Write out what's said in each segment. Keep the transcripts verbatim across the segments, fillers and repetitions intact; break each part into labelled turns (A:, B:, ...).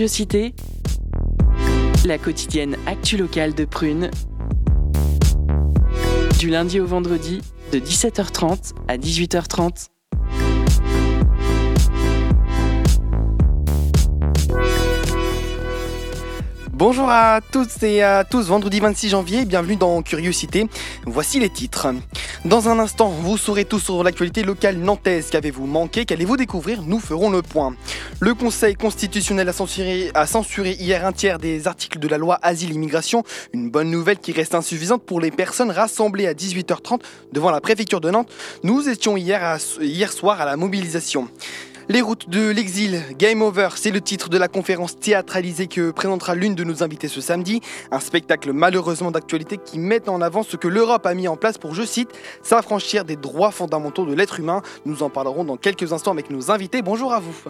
A: Curiosité, la quotidienne actu locale de Prune, du lundi au vendredi, de dix-sept heures trente à dix-huit heures trente.
B: Bonjour à toutes et à tous, vendredi vingt-six janvier, bienvenue dans Curiosité. Voici les titres. Dans un instant, vous saurez tout sur l'actualité locale nantaise. Qu'avez-vous manqué? Qu'allez-vous découvrir? Nous ferons le point. Le Conseil constitutionnel a censuré, a censuré hier un tiers des articles de la loi Asile-Immigration. Une bonne nouvelle qui reste insuffisante pour les personnes rassemblées à dix-huit heures trente devant la préfecture de Nantes. Nous étions hier, à, hier soir à la mobilisation. Les routes de l'exil, Game Over, c'est le titre de la conférence théâtralisée que présentera l'une de nos invités ce samedi. Un spectacle malheureusement d'actualité qui met en avant ce que l'Europe a mis en place pour, je cite, s'affranchir des droits fondamentaux de l'être humain. Nous en parlerons dans quelques instants avec nos invités. Bonjour à vous.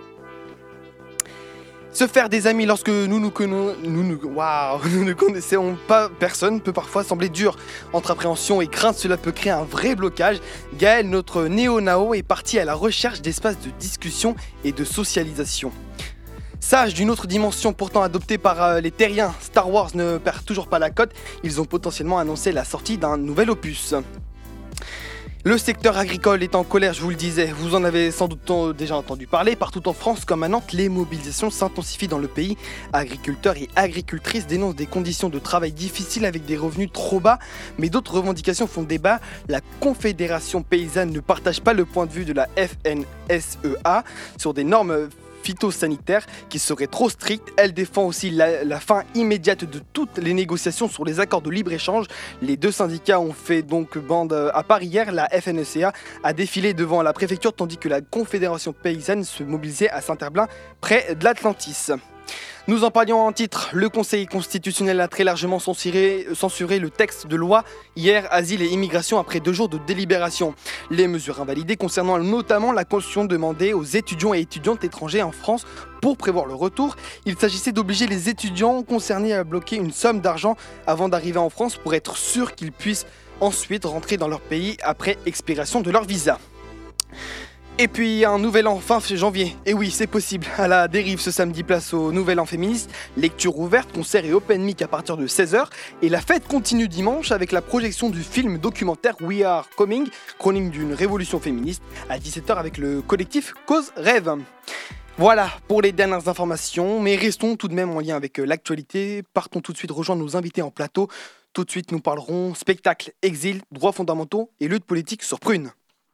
B: Se faire des amis lorsque nous, nous, nous, nous, nous, wow, nous ne connaissons pas personne peut parfois sembler dur. Entre appréhension et crainte, cela peut créer un vrai blocage. Gaël, notre néo-nao, est parti à la recherche d'espaces de discussion et de socialisation. Sage d'une autre dimension pourtant adoptée par euh, les terriens, Star Wars ne perd toujours pas la cote. Ils ont potentiellement annoncé la sortie d'un nouvel opus. Le secteur agricole est en colère, je vous le disais, vous en avez sans doute déjà entendu parler. Partout en France comme à Nantes, les mobilisations s'intensifient dans le pays. Agriculteurs et agricultrices dénoncent des conditions de travail difficiles avec des revenus trop bas, mais d'autres revendications font débat. La Confédération paysanne ne partage pas le point de vue de la F N S E A sur des normes phytosanitaires qui seraient trop strictes. Elle défend aussi la, la fin immédiate de toutes les négociations sur les accords de libre-échange. Les deux syndicats ont fait donc bande à Paris hier. La F N S E A a défilé devant la préfecture tandis que la Confédération paysanne se mobilisait à Saint-Herblain près de l'Atlantis. Nous en parlions en titre, le Conseil constitutionnel a très largement censuré, censuré le texte de loi hier, asile et immigration après deux jours de délibération. Les mesures invalidées concernant notamment la caution demandée aux étudiants et étudiantes étrangers en France pour prévoir le retour. Il s'agissait d'obliger les étudiants concernés à bloquer une somme d'argent avant d'arriver en France pour être sûr qu'ils puissent ensuite rentrer dans leur pays après expiration de leur visa. Et puis un nouvel an fin janvier, et oui c'est possible, à la dérive ce samedi place au nouvel an féministe, lecture ouverte, concert et open mic à partir de seize heures, et la fête continue dimanche avec la projection du film documentaire We Are Coming, chronique d'une révolution féministe, à dix-sept heures avec le collectif Cause Rêve. Voilà pour les dernières informations, mais restons tout de même en lien avec l'actualité, partons tout de suite rejoindre nos invités en plateau, tout de suite nous parlerons spectacle, exil, droits fondamentaux et lutte politique sur Prune.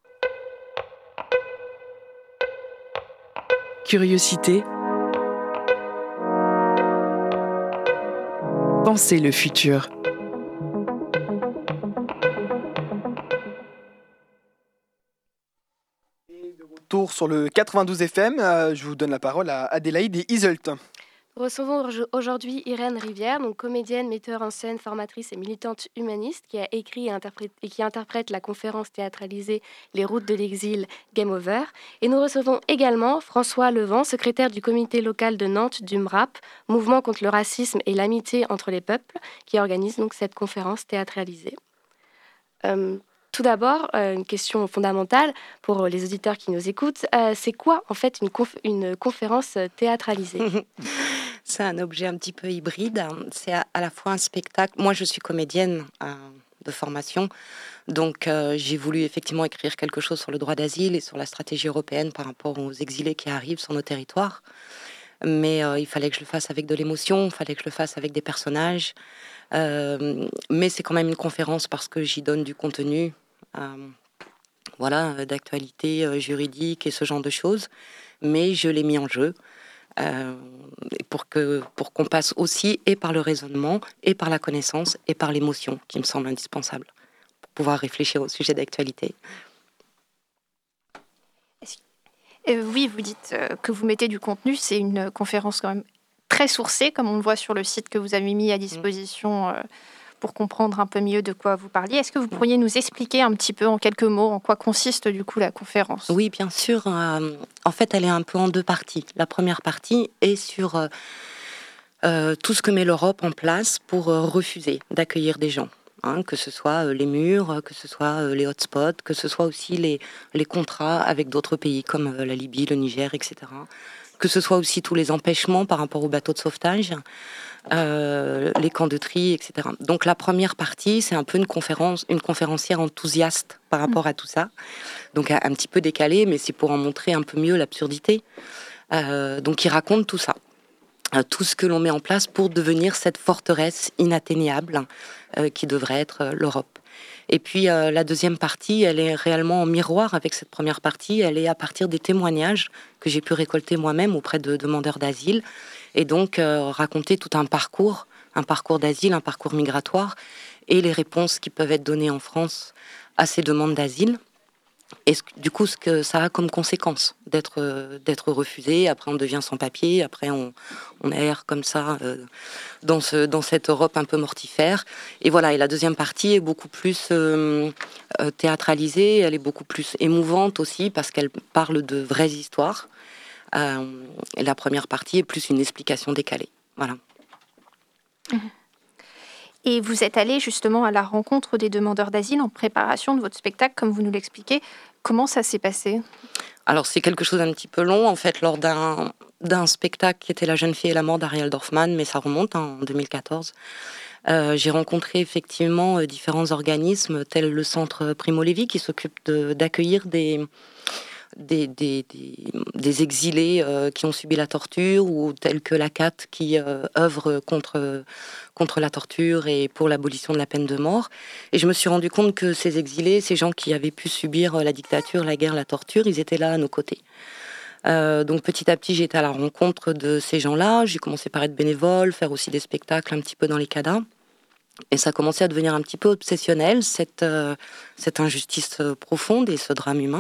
A: Curiosité. Pensez le futur.
B: Et de retour sur le quatre-vingt-douze F M, euh, je vous donne la parole à Adélaïde et Iseult.
C: Nous recevons aujourd'hui Irène Rivière, donc comédienne, metteur en scène, formatrice et militante humaniste, qui a écrit et, interprète, et qui interprète la conférence théâtralisée Les routes de l'exil, Game Over. Et nous recevons également François Levent, secrétaire du comité local de Nantes du M R A P, Mouvement contre le racisme et l'amitié entre les peuples, qui organise donc cette conférence théâtralisée. Euh, Tout d'abord, euh, une question fondamentale pour les auditeurs qui nous écoutent. Euh, c'est quoi, en fait, une, conf- une conférence théâtralisée ?
D: C'est un objet un petit peu hybride. C'est à, à la fois un spectacle. Moi, je suis comédienne euh, de formation. Donc, euh, j'ai voulu effectivement écrire quelque chose sur le droit d'asile et sur la stratégie européenne par rapport aux exilés qui arrivent sur nos territoires. Mais euh, il fallait que je le fasse avec de l'émotion, il fallait que je le fasse avec des personnages. Euh, mais c'est quand même une conférence parce que j'y donne du contenu. Euh, voilà, d'actualité euh, juridique et ce genre de choses, mais je l'ai mis en jeu euh, pour, que, pour qu'on passe aussi et par le raisonnement, et par la connaissance, et par l'émotion, qui me semble indispensable pour pouvoir réfléchir au sujet d'actualité.
E: Euh, oui, vous dites euh, que vous mettez du contenu, c'est une conférence quand même très sourcée, comme on le voit sur le site que vous avez mis à disposition euh, pour comprendre un peu mieux de quoi vous parliez. Est-ce que vous pourriez nous expliquer un petit peu en quelques mots en quoi consiste du coup la conférence ?
D: Oui, bien sûr. Euh, en fait, elle est un peu en deux parties. La première partie est sur euh, euh, tout ce que met l'Europe en place pour euh, refuser d'accueillir des gens. Hein, que ce soit euh, les murs, que ce soit euh, les hotspots, que ce soit aussi les, les contrats avec d'autres pays comme euh, la Libye, le Niger, et cetera. que ce soit aussi tous les empêchements par rapport aux bateaux de sauvetage, euh, les camps de tri, et cetera. Donc la première partie, c'est un peu une conférence, une conférencière enthousiaste par rapport à tout ça. Donc un, un petit peu décalée, mais c'est pour en montrer un peu mieux l'absurdité. Euh, donc il raconte tout ça. Tout ce que l'on met en place pour devenir cette forteresse inatteignable euh, qui devrait être euh, l'Europe. Et puis euh, la deuxième partie, elle est réellement en miroir avec cette première partie. Elle est à partir des témoignages que j'ai pu récolter moi-même auprès de demandeurs d'asile, et donc euh, raconter tout un parcours, un parcours d'asile, un parcours migratoire, et les réponses qui peuvent être données en France à ces demandes d'asile. Et ce, du coup, ce que ça a comme conséquence d'être euh, d'être refusé. Après, on devient sans papier. Après, on, on erre comme ça euh, dans, ce, dans cette Europe un peu mortifère. Et voilà. Et la deuxième partie est beaucoup plus euh, euh, théâtralisée. Elle est beaucoup plus émouvante aussi parce qu'elle parle de vraies histoires. Euh, et la première partie est plus une explication décalée. Voilà.
E: Mmh. Et vous êtes allé justement à la rencontre des demandeurs d'asile en préparation de votre spectacle, comme vous nous l'expliquez. Comment ça s'est passé ?
D: Alors, c'est quelque chose d'un petit peu long, en fait, lors d'un, d'un spectacle qui était La jeune fille et la mort d'Ariel Dorfman, mais ça remonte hein, en deux mille quatorze. Euh, j'ai rencontré effectivement euh, différents organismes, tels le Centre Primo Levi, qui s'occupe de, d'accueillir des... Des, des, des, des exilés euh, qui ont subi la torture, ou tels que la C A T qui euh, œuvre contre, contre la torture et pour l'abolition de la peine de mort. Et je me suis rendu compte que ces exilés, ces gens qui avaient pu subir la dictature, la guerre, la torture, ils étaient là à nos côtés. Euh, donc petit à petit, j'ai été à la rencontre de ces gens-là. J'ai commencé par être bénévole, faire aussi des spectacles un petit peu dans les C A D A. Et ça a commencé à devenir un petit peu obsessionnel, cette, euh, cette injustice profonde et ce drame humain.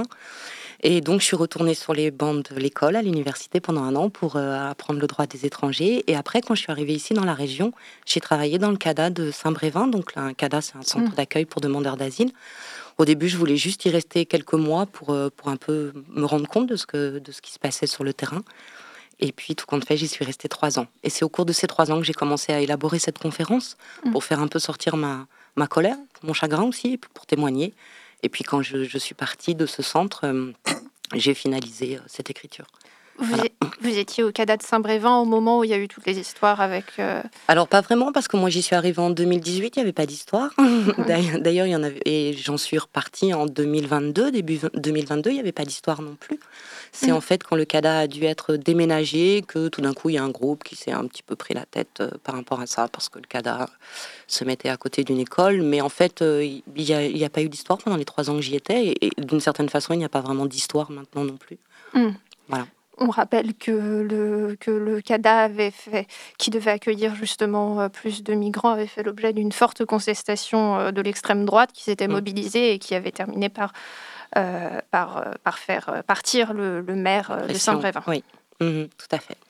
D: Et donc, je suis retournée sur les bancs de l'école, à l'université, pendant un an pour euh, apprendre le droit des étrangers. Et après, quand je suis arrivée ici, dans la région, j'ai travaillé dans le C A D A de Saint-Brévin. Donc, là, un C A D A, c'est un centre mmh. d'accueil pour demandeurs d'asile. Au début, je voulais juste y rester quelques mois pour, euh, pour un peu me rendre compte de ce, que, de ce qui se passait sur le terrain. Et puis, tout compte fait, j'y suis restée trois ans. Et c'est au cours de ces trois ans que j'ai commencé à élaborer cette conférence mmh. pour faire un peu sortir ma, ma colère, mon chagrin aussi, et pour témoigner. Et puis, quand je, je suis partie de ce centre... Euh, j'ai finalisé euh, cette écriture.
E: Vous,
D: voilà.
E: é- vous étiez au C A D A de Saint-Brévin au moment où il y a eu toutes les histoires avec... Euh...
D: Alors, pas vraiment, parce que moi, j'y suis arrivée en deux mille dix-huit, il n'y avait pas d'histoire. D'ailleurs, d'ailleurs, il y en avait, et j'en suis repartie en deux mille vingt-deux, début deux mille vingt-deux, il n'y avait pas d'histoire non plus. C'est mmh. en fait quand le C A D A a dû être déménagé que tout d'un coup, il y a un groupe qui s'est un petit peu pris la tête euh, par rapport à ça, parce que le C A D A se mettait à côté d'une école. Mais en fait, euh, il n'y a, il y a pas eu d'histoire pendant les trois ans que j'y étais. Et, et d'une certaine façon, il n'y a pas vraiment d'histoire maintenant non plus. Mmh. Voilà.
E: On rappelle que le, que le C A D A avait fait, qui devait accueillir justement plus de migrants, avait fait l'objet d'une forte contestation de l'extrême droite qui s'était mmh. mobilisée et qui avait terminé par, euh, par, par faire partir le, le maire Pression. de Saint-Brévin.
D: Oui, mmh, tout à fait.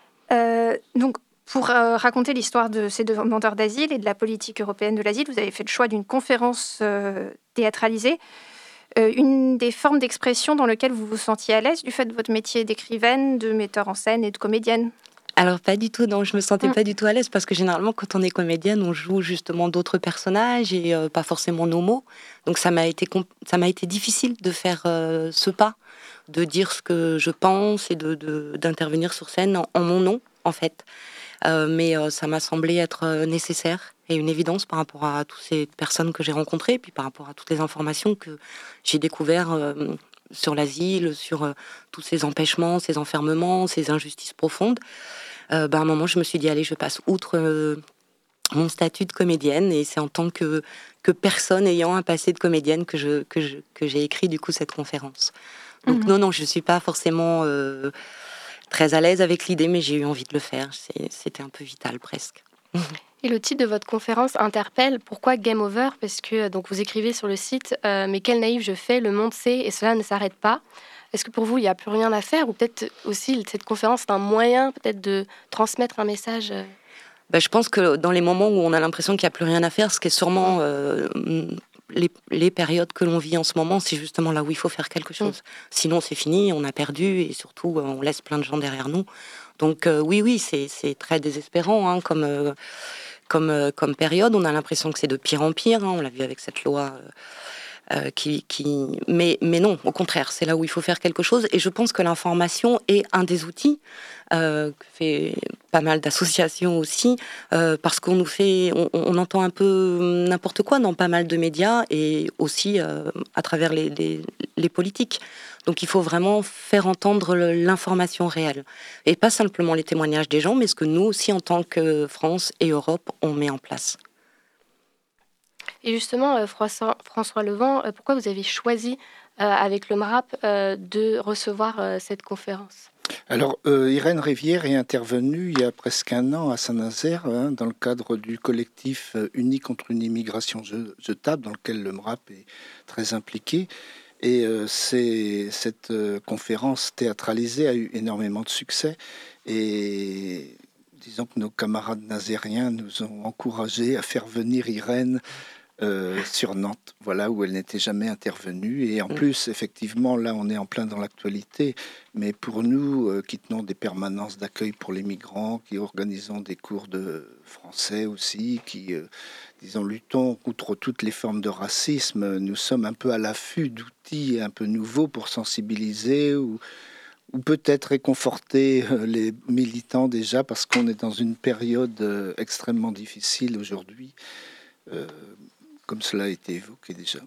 E: Euh, donc, pour euh, raconter l'histoire de ces demandeurs d'asile et de la politique européenne de l'asile, vous avez fait le choix d'une conférence euh, théâtralisée. Euh, une des formes d'expression dans lesquelles vous vous sentiez à l'aise du fait de votre métier d'écrivaine, de metteur en scène et de comédienne ?
D: Alors pas du tout, non, je me sentais mmh. pas du tout à l'aise parce que généralement quand on est comédienne, on joue justement d'autres personnages et euh, pas forcément nos mots. Donc ça m'a été, comp- ça m'a été difficile de faire euh, ce pas, de dire ce que je pense et de, de, d'intervenir sur scène en, en mon nom en fait. Euh, mais euh, ça m'a semblé être euh, nécessaire et une évidence par rapport à toutes ces personnes que j'ai rencontrées, et puis par rapport à toutes les informations que j'ai découvertes euh, sur l'asile, sur euh, tous ces empêchements, ces enfermements, ces injustices profondes. Euh, ben, à un moment, je me suis dit, allez, je passe outre euh, mon statut de comédienne, et c'est en tant que, que personne ayant un passé de comédienne que, je, que, je, que j'ai écrit du coup cette conférence. Donc mmh. non, non, je ne suis pas forcément... Euh, très à l'aise avec l'idée, mais j'ai eu envie de le faire. C'est, c'était un peu vital, presque.
C: Et le titre de votre conférence interpelle. Pourquoi Game Over ? Parce que donc, vous écrivez sur le site euh, « Mais quel naïf je fais, le monde sait et cela ne s'arrête pas ». Est-ce que pour vous, il n'y a plus rien à faire ? Ou peut-être aussi, cette conférence est un moyen peut-être de transmettre un message euh...
D: ben, Je pense que dans les moments où on a l'impression qu'il n'y a plus rien à faire, ce qui est sûrement... Euh, Les, les périodes que l'on vit en ce moment, c'est justement là où il faut faire quelque chose. Mmh. Sinon, c'est fini, on a perdu et surtout, on laisse plein de gens derrière nous. Donc euh, oui, oui, c'est, c'est très désespérant hein, comme, euh, comme, euh, comme période. On a l'impression que c'est de pire en pire. Hein. On l'a vu avec cette loi Euh, qui, qui... Mais, mais non, au contraire, c'est là où il faut faire quelque chose. Et je pense que l'information est un des outils euh, que fait pas mal d'associations aussi, euh, parce qu'on nous fait, on, on entend un peu n'importe quoi dans pas mal de médias et aussi euh, à travers les, les, les politiques. Donc il faut vraiment faire entendre l'information réelle et pas simplement les témoignages des gens, mais ce que nous aussi en tant que France et Europe on met en place.
C: Et justement, François, François Levent, pourquoi vous avez choisi, euh, avec le M R A P, euh, de recevoir euh, cette conférence ?
F: Alors, euh, Irène Rivière est intervenue il y a presque un an à Saint-Nazaire, hein, dans le cadre du collectif Unis contre une immigration jetable, dans lequel le M R A P est très impliqué. Et euh, c'est, cette euh, conférence théâtralisée a eu énormément de succès. Et disons que nos camarades nazériens nous ont encouragés à faire venir Irène Euh, sur Nantes, voilà, où elle n'était jamais intervenue. Et en plus, effectivement, là, on est en plein dans l'actualité. Mais pour nous, euh, qui tenons des permanences d'accueil pour les migrants, qui organisons des cours de français aussi, qui, euh, disons, luttons contre toutes les formes de racisme, nous sommes un peu à l'affût d'outils un peu nouveaux pour sensibiliser ou, ou peut-être réconforter euh, les militants déjà, parce qu'on est dans une période euh, extrêmement difficile aujourd'hui. Euh, comme cela a été évoqué déjà.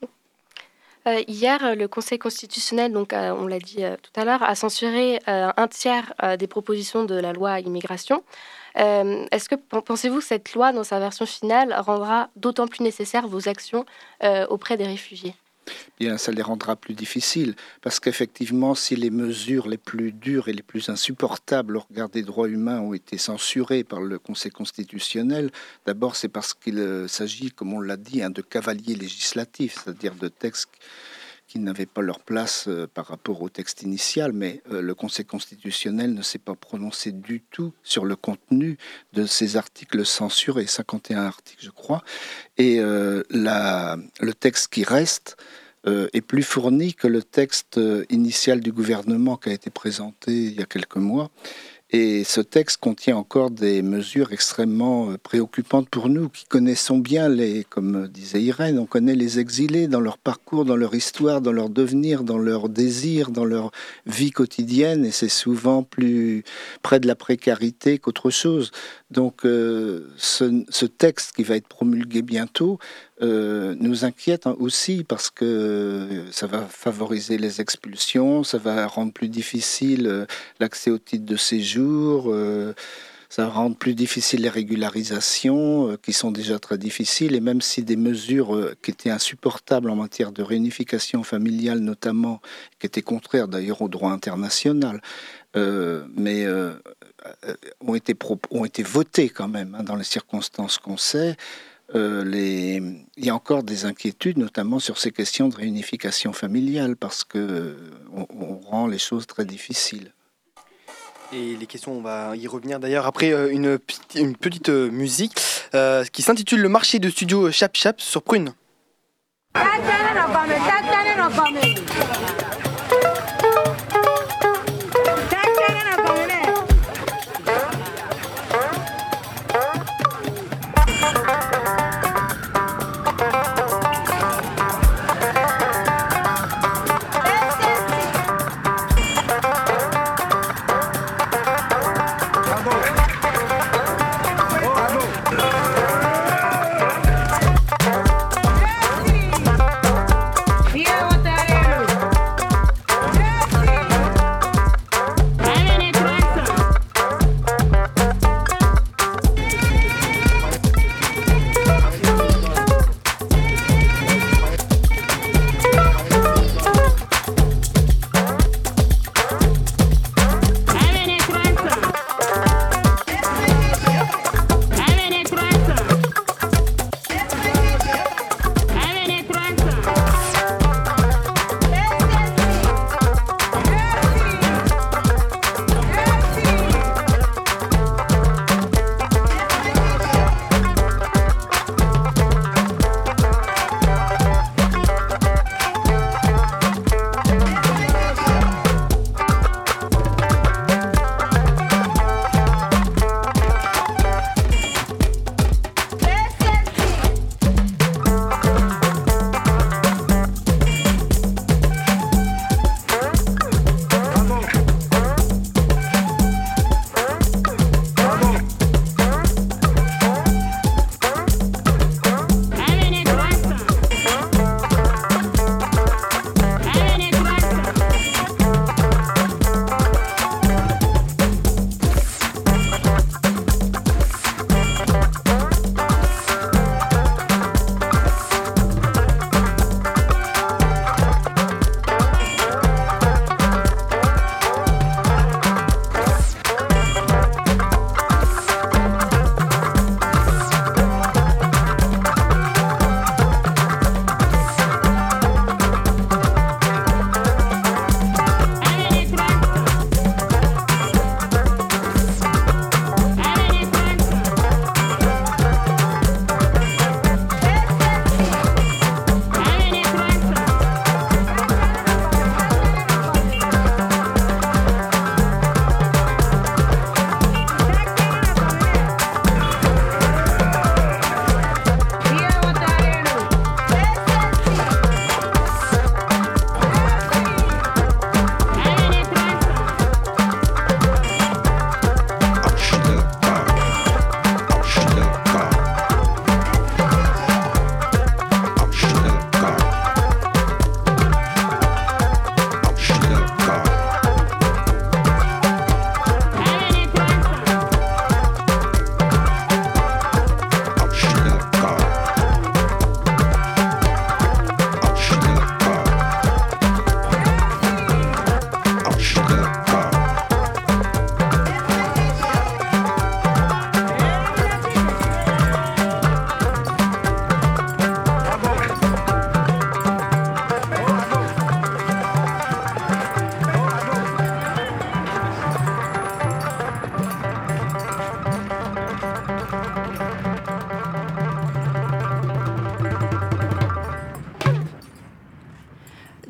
C: Euh, hier, le Conseil constitutionnel, donc, euh, on l'a dit euh, tout à l'heure, a censuré euh, un tiers euh, des propositions de la loi immigration. Euh, est-ce que pensez-vous que cette loi, dans sa version finale, rendra d'autant plus nécessaires vos actions euh, auprès des réfugiés ?
F: Bien, ça les rendra plus difficiles, parce qu'effectivement, si les mesures les plus dures et les plus insupportables au regard des droits humains ont été censurées par le Conseil constitutionnel, d'abord c'est parce qu'il s'agit, comme on l'a dit, hein, de cavaliers législatifs, c'est-à-dire de textes qui n'avaient pas leur place euh, par rapport au texte initial, mais euh, le Conseil constitutionnel ne s'est pas prononcé du tout sur le contenu de ces articles censurés, cinquante et un articles je crois, et euh, la, le texte qui reste euh, est plus fourni que le texte initial du gouvernement qui a été présenté il y a quelques mois. Et ce texte contient encore des mesures extrêmement préoccupantes pour nous, qui connaissons bien, les, comme disait Irène, on connaît les exilés dans leur parcours, dans leur histoire, dans leur devenir, dans leurs désirs, dans leur vie quotidienne, et c'est souvent plus près de la précarité qu'autre chose. Donc euh, ce, ce texte qui va être promulgué bientôt euh, nous inquiète aussi, parce que ça va favoriser les expulsions, ça va rendre plus difficile euh, l'accès au titre de séjour, euh, ça va rendre plus difficile les régularisations euh, qui sont déjà très difficiles, et même si des mesures euh, qui étaient insupportables en matière de réunification familiale notamment, qui étaient contraires d'ailleurs au droit international, euh, mais euh, ont été, pro- ont été votées quand même hein, dans les circonstances qu'on sait. Euh, les... Il y a encore des inquiétudes, notamment sur ces questions de réunification familiale, parce que euh, on, on rend les choses très difficiles.
B: Et les questions, on va y revenir d'ailleurs après euh, une, petite, une petite euh, musique euh, qui s'intitule Le marché de studio Chap Chap sur Prune.
G: Yeah.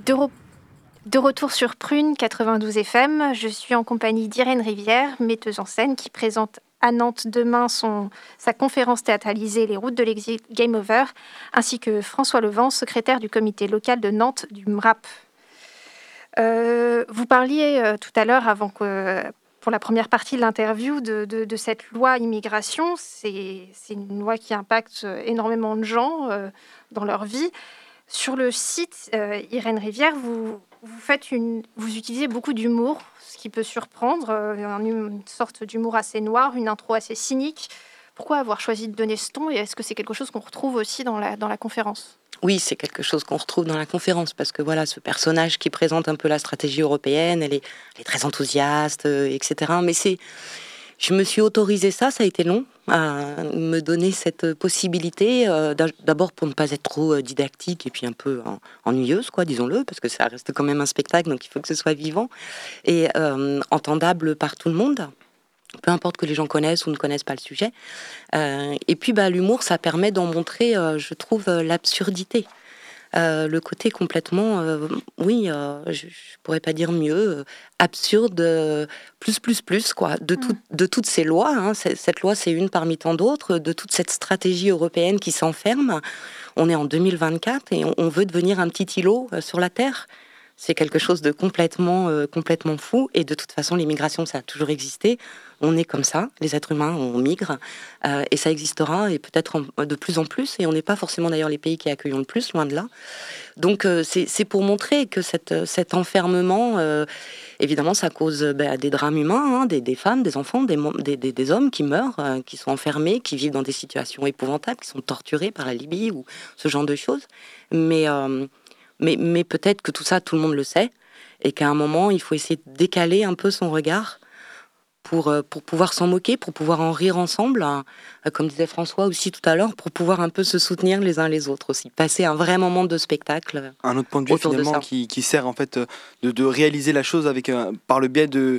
E: De, re- de retour sur Prune quatre-vingt-douze F M, je suis en compagnie d'Irène Rivière, metteuse en scène, qui présente à Nantes demain son, sa conférence théâtralisée Les routes de l'exil Game Over, ainsi que François Levent, secrétaire du comité local de Nantes du M R A P. Euh, vous parliez euh, tout à l'heure, avant que, pour la première partie de l'interview, de, de, de cette loi immigration. C'est, c'est une loi qui impacte énormément de gens euh, dans leur vie. Sur le site, euh, Irène Rivière, vous, vous, faites une, vous utilisez beaucoup d'humour, ce qui peut surprendre, euh, une sorte d'humour assez noir, une intro assez cynique. Pourquoi avoir choisi de donner ce ton, et est-ce que c'est quelque chose qu'on retrouve aussi dans la, dans la conférence ?
D: Oui, c'est quelque chose qu'on retrouve dans la conférence, parce que voilà, ce personnage qui présente un peu la stratégie européenne, elle est, elle est très enthousiaste, euh, et cetera. Mais c'est, je me suis autorisé ça, ça a été long, à me donner cette possibilité, euh, d'abord pour ne pas être trop didactique et puis un peu en, ennuyeuse, quoi, disons-le, parce que ça reste quand même un spectacle, donc il faut que ce soit vivant et euh, entendable par tout le monde. Peu importe que les gens connaissent ou ne connaissent pas le sujet. Euh, et puis, bah, l'humour, ça permet d'en montrer, euh, je trouve, euh, l'absurdité. Euh, le côté complètement, euh, oui, euh, je, je pourrais pas dire mieux, euh, absurde, euh, plus, plus, plus, quoi, de, tout, de toutes ces lois. Hein, cette loi, c'est une parmi tant d'autres, de toute cette stratégie européenne qui s'enferme. On est en deux mille vingt-quatre et on, on veut devenir un petit îlot euh, sur la Terre. C'est quelque chose de complètement, euh, complètement fou. Et de toute façon, l'immigration, ça a toujours existé. On est comme ça, les êtres humains, on migre. Euh, et ça existera, et peut-être en, de plus en plus. Et on n'est pas forcément d'ailleurs les pays qui accueillent le plus, loin de là. Donc euh, c'est, c'est pour montrer que cette, cet enfermement, euh, évidemment, ça cause bah, des drames humains, hein, des, des femmes, des enfants, des, des, des, des hommes qui meurent, euh, qui sont enfermés, qui vivent dans des situations épouvantables, qui sont torturés par la Libye ou ce genre de choses. Mais... Euh, Mais, mais peut-être que tout ça, tout le monde le sait, et qu'à un moment, il faut essayer de décaler un peu son regard pour, pour pouvoir s'en moquer, pour pouvoir en rire ensemble, hein, comme disait François aussi tout à l'heure, pour pouvoir un peu se soutenir les uns les autres aussi, passer un vrai moment de spectacle.
B: Un autre point de vue finalement qui, qui sert en fait de, de réaliser la chose avec, euh, par le biais de...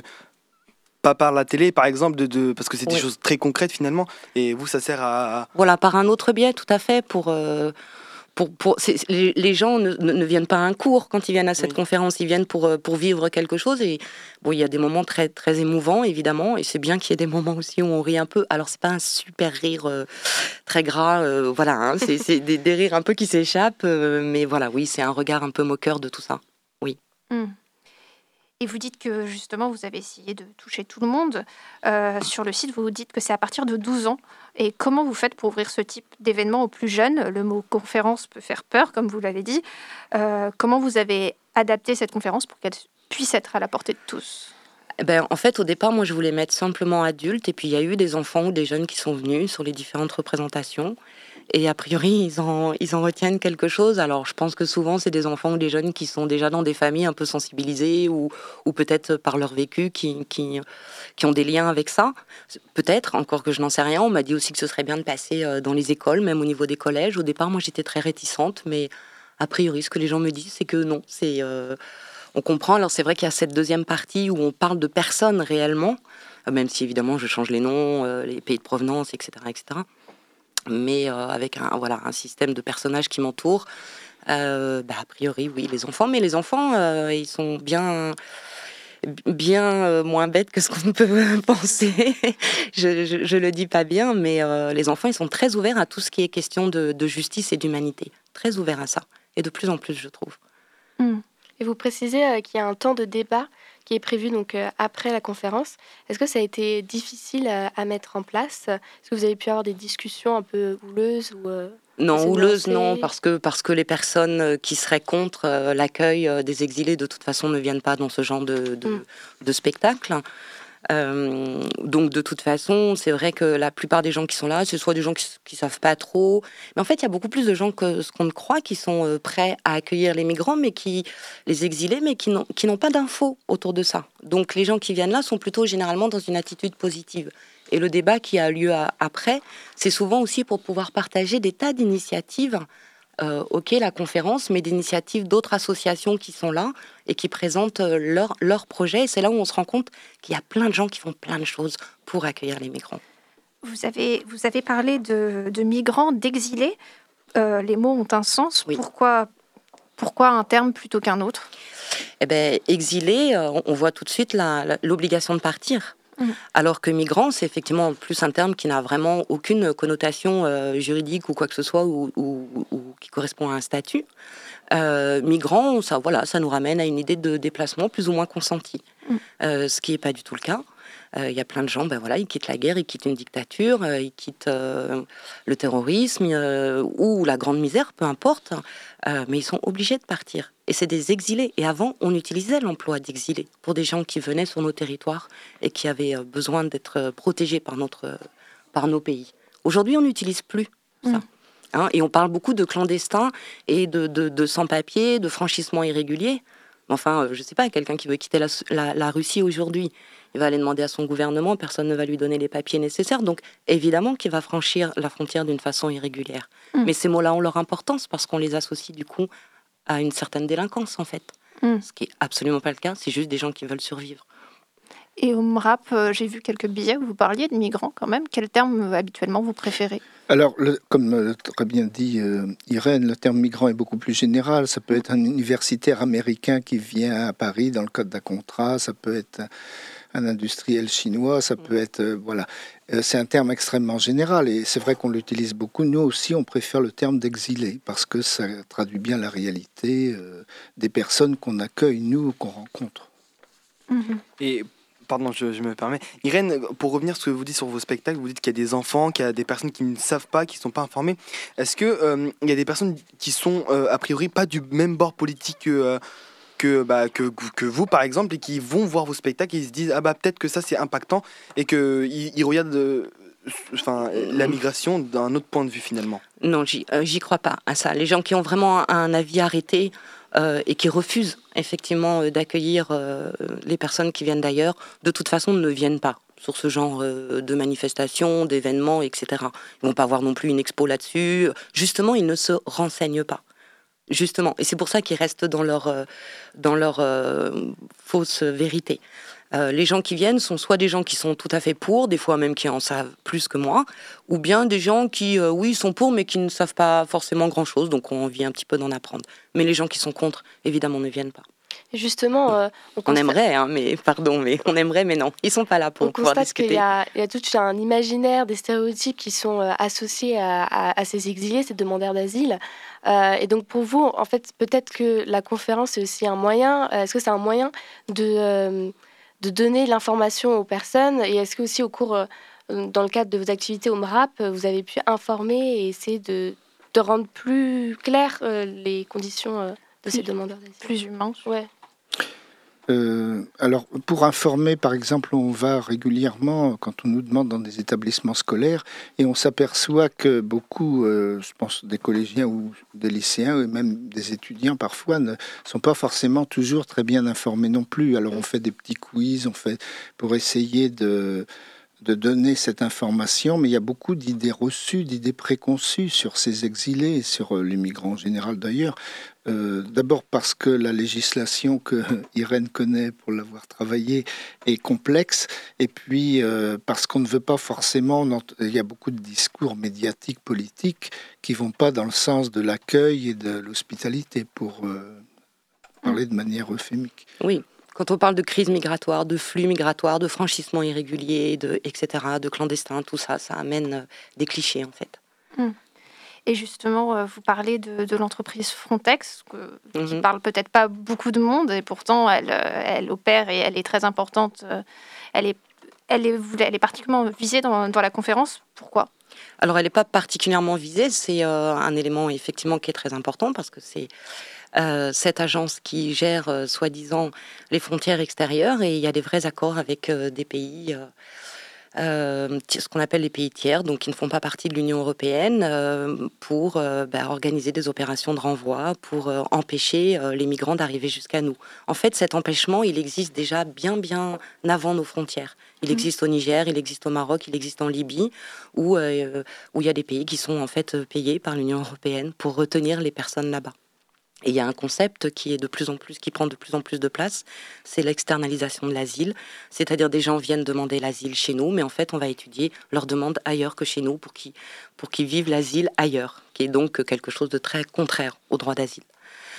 B: pas par la télé par exemple, de, de, parce que c'est des oui. choses très concrètes finalement, et vous ça sert à...
D: Voilà, par un autre biais tout à fait, pour... Euh, Pour, pour, c'est, les, les gens ne, ne viennent pas à un cours quand ils viennent à cette oui. conférence, ils viennent pour, pour vivre quelque chose. Et bon, il y a des moments très, très émouvants, évidemment, et c'est bien qu'il y ait des moments aussi où on rit un peu. Alors, c'est pas un super rire euh, très gras, euh, voilà, hein, c'est, c'est des, des rires un peu qui s'échappent, euh, mais voilà, oui, c'est un regard un peu moqueur de tout ça, oui.
E: Mm. Et vous dites que justement, vous avez essayé de toucher tout le monde. Euh, sur le site, vous dites que c'est à partir de douze ans. Et comment vous faites pour ouvrir ce type d'événement aux plus jeunes ? Le mot conférence peut faire peur, comme vous l'avez dit. Euh, comment vous avez adapté cette conférence pour qu'elle puisse être à la portée de tous ?
D: Ben, en fait, au départ, moi, je voulais mettre simplement adultes. Et puis, il y a eu des enfants ou des jeunes qui sont venus sur les différentes représentations. Et a priori, ils en, ils en retiennent quelque chose. Alors, je pense que souvent, c'est des enfants ou des jeunes qui sont déjà dans des familles un peu sensibilisées ou, ou peut-être par leur vécu qui, qui, qui ont des liens avec ça. Peut-être, encore que je n'en sais rien. On m'a dit aussi que ce serait bien de passer dans les écoles, même au niveau des collèges. Au départ, moi, j'étais très réticente. Mais a priori, ce que les gens me disent, c'est que non. C'est, euh, on comprend. Alors, c'est vrai qu'il y a cette deuxième partie où on parle de personnes réellement, même si, évidemment, je change les noms, euh, les pays de provenance, et cetera, et cetera mais euh, avec un, voilà, un système de personnages qui m'entourent. Euh, bah, a priori, oui, les enfants. Mais les enfants, euh, ils sont bien, bien euh, moins bêtes que ce qu'on peut penser. je, je, je le dis pas bien, mais euh, les enfants, ils sont très ouverts à tout ce qui est question de, de justice et d'humanité. Très ouverts à ça. Et de plus en plus, je trouve.
C: Mmh. Et vous précisez euh, qu'il y a un temps de débat qui est prévu donc euh, après la conférence. Est-ce que ça a été difficile à, à mettre en place ? Est-ce que vous avez pu avoir des discussions un peu houleuses ou euh,
D: Non, houleuses, non, parce que, parce que les personnes qui seraient contre euh, l'accueil euh, des exilés, de toute façon, ne viennent pas dans ce genre de, de, mm. de spectacle. Euh, donc de toute façon, c'est vrai que la plupart des gens qui sont là, c'est soit des gens qui, qui savent pas trop, mais en fait il y a beaucoup plus de gens que ce qu'on ne croit qui sont euh, prêts à accueillir les migrants, mais qui les exilés, mais qui n'ont, qui n'ont pas d'infos autour de ça. Donc les gens qui viennent là sont plutôt généralement dans une attitude positive. Et le débat qui a lieu à, après, c'est souvent aussi pour pouvoir partager des tas d'initiatives. Euh, ok, la conférence, mais d'initiatives d'autres associations qui sont là et qui présentent leur, leur projet. Et c'est là où on se rend compte qu'il y a plein de gens qui font plein de choses pour accueillir les migrants.
E: Vous avez, vous avez parlé de, de migrants, d'exilés. Euh, les mots ont un sens. Oui. Pourquoi, Pourquoi un terme plutôt qu'un autre ?
D: Eh ben, exilé, euh, on voit tout de suite la, la, l'obligation de partir. Mmh. Alors que migrant, c'est effectivement plus un terme qui n'a vraiment aucune connotation euh, juridique ou quoi que ce soit, ou, ou, ou qui correspond à un statut. Euh, migrant, ça, voilà, ça nous ramène à une idée de déplacement plus ou moins consenti, mmh. euh, ce qui n'est pas du tout le cas. Il euh, y a plein de gens, ben voilà, ils quittent la guerre, ils quittent une dictature, euh, ils quittent euh, le terrorisme euh, ou la grande misère, peu importe, euh, mais ils sont obligés de partir. Et c'est des exilés. Et avant, on utilisait l'emploi d'exilés pour des gens qui venaient sur nos territoires et qui avaient besoin d'être protégés par, notre, par nos pays. Aujourd'hui, on n'utilise plus ça. Mmh. Hein, et on parle beaucoup de clandestins et de, de, de sans-papiers, de franchissements irréguliers. Enfin, je ne sais pas, quelqu'un qui veut quitter la, la, la Russie aujourd'hui, il va aller demander à son gouvernement, personne ne va lui donner les papiers nécessaires. Donc, évidemment qu'il va franchir la frontière d'une façon irrégulière. Mmh. Mais ces mots-là ont leur importance parce qu'on les associe du coup à une certaine délinquance, en fait. Mmh. Ce qui n'est absolument pas le cas, c'est juste des gens qui veulent survivre.
E: Et au M R A P, euh, j'ai vu quelques billets où vous parliez de migrants quand même. Quel terme euh, habituellement vous préférez ?
F: Alors, le, comme euh, très bien dit euh, Irène, le terme migrant est beaucoup plus général. Ça peut être un universitaire américain qui vient à Paris dans le cadre d'un contrat, ça peut être un, un industriel chinois, ça peut être... Euh, voilà. Euh, c'est un terme extrêmement général et c'est vrai qu'on l'utilise beaucoup. Nous aussi, on préfère le terme d'exilé parce que ça traduit bien la réalité euh, des personnes qu'on accueille, nous, qu'on rencontre.
B: Mmh. Et... Pardon, je, je me permets. Irène, pour revenir sur ce que vous dites sur vos spectacles, vous dites qu'il y a des enfants, qu'il y a des personnes qui ne savent pas, qui ne sont pas informées. Est-ce qu'il euh, y a des personnes qui sont euh, a priori pas du même bord politique que, euh, que, bah, que, que vous, par exemple, et qui vont voir vos spectacles et ils se disent « Ah bah peut-être que ça c'est impactant » et qu'ils ils regardent euh, enfin, la migration d'un autre point de vue finalement ?
D: Non, j'y, euh, j'y crois pas à ça. Les gens qui ont vraiment un avis arrêté euh, et qui refusent effectivement euh, d'accueillir euh, les personnes qui viennent d'ailleurs, de toute façon ne viennent pas sur ce genre euh, de manifestations, d'événements, et cetera. Ils vont pas avoir non plus une expo là-dessus. Justement, ils ne se renseignent pas. Justement, et c'est pour ça qu'ils restent dans leur, euh, dans leur euh, fausse vérité. Euh, les gens qui viennent sont soit des gens qui sont tout à fait pour, des fois même qui en savent plus que moi, ou bien des gens qui, euh, oui, sont pour, mais qui ne savent pas forcément grand-chose, donc on envie un petit peu d'en apprendre. Mais les gens qui sont contre, évidemment, ne viennent pas.
C: Justement, euh, on,
D: on
C: constate...
D: aimerait, hein, mais pardon, mais on aimerait, mais non, ils sont pas là pour
C: on
D: pouvoir
C: On
D: discuter.
C: constate qu'il y a, il y a tout un imaginaire, des stéréotypes qui sont euh, associés à, à, à ces exilés, ces demandeurs d'asile. Euh, et donc pour vous, en fait, peut-être que la conférence est aussi un moyen. Euh, est-ce que c'est un moyen de euh, de donner l'information aux personnes ? Et est-ce que aussi au cours, euh, dans le cadre de vos activités au M R A P, vous avez pu informer et essayer de de rendre plus claires euh, les conditions euh, de plus, ces demandeurs d'asile,
E: plus humains.
C: Ouais.
F: Euh, alors, pour informer, par exemple, on va régulièrement, quand on nous demande dans des établissements scolaires, et on s'aperçoit que beaucoup, euh, je pense, des collégiens ou des lycéens, et même des étudiants parfois, ne sont pas forcément toujours très bien informés non plus. Alors, on fait des petits quiz, on fait pour essayer de... de donner cette information, mais il y a beaucoup d'idées reçues, d'idées préconçues sur ces exilés et sur les migrants en général d'ailleurs. Euh, d'abord parce que la législation que Irène connaît pour l'avoir travaillée est complexe, et puis euh, parce qu'on ne veut pas forcément... Il y a beaucoup de discours médiatiques, politiques, qui ne vont pas dans le sens de l'accueil et de l'hospitalité, pour euh, parler de manière euphémique.
D: Oui. Quand on parle de crise migratoire, de flux migratoire, de franchissement irrégulier, de, et cetera, de clandestins, tout ça, ça amène des clichés en fait.
E: Mmh. Et justement, vous parlez de, de l'entreprise Frontex, que, mmh. qui parle peut-être pas beaucoup de monde, et pourtant elle, elle opère et elle est très importante. Elle est, elle est, elle est particulièrement visée dans, dans la conférence. Pourquoi ?
D: Alors elle n'est pas particulièrement visée, c'est euh, un élément effectivement qui est très important parce que c'est Euh, cette agence qui gère, euh, soi-disant, les frontières extérieures, et il y a des vrais accords avec euh, des pays, euh, euh, ce qu'on appelle les pays tiers, donc qui ne font pas partie de l'Union européenne, euh, pour euh, bah, organiser des opérations de renvoi, pour euh, empêcher euh, les migrants d'arriver jusqu'à nous. En fait, cet empêchement, il existe déjà bien, bien avant nos frontières. Il existe au Niger, il existe au Maroc, il existe en Libye, où, euh, où il y a des pays qui sont en fait payés par l'Union européenne pour retenir les personnes là-bas. Et il y a un concept qui est de plus en plus, qui prend de plus en plus de place, c'est l'externalisation de l'asile. C'est-à-dire des gens viennent demander l'asile chez nous, mais en fait on va étudier leur demande ailleurs que chez nous pour qu'ils, pour qu'ils vivent l'asile ailleurs, qui est donc quelque chose de très contraire au droit d'asile.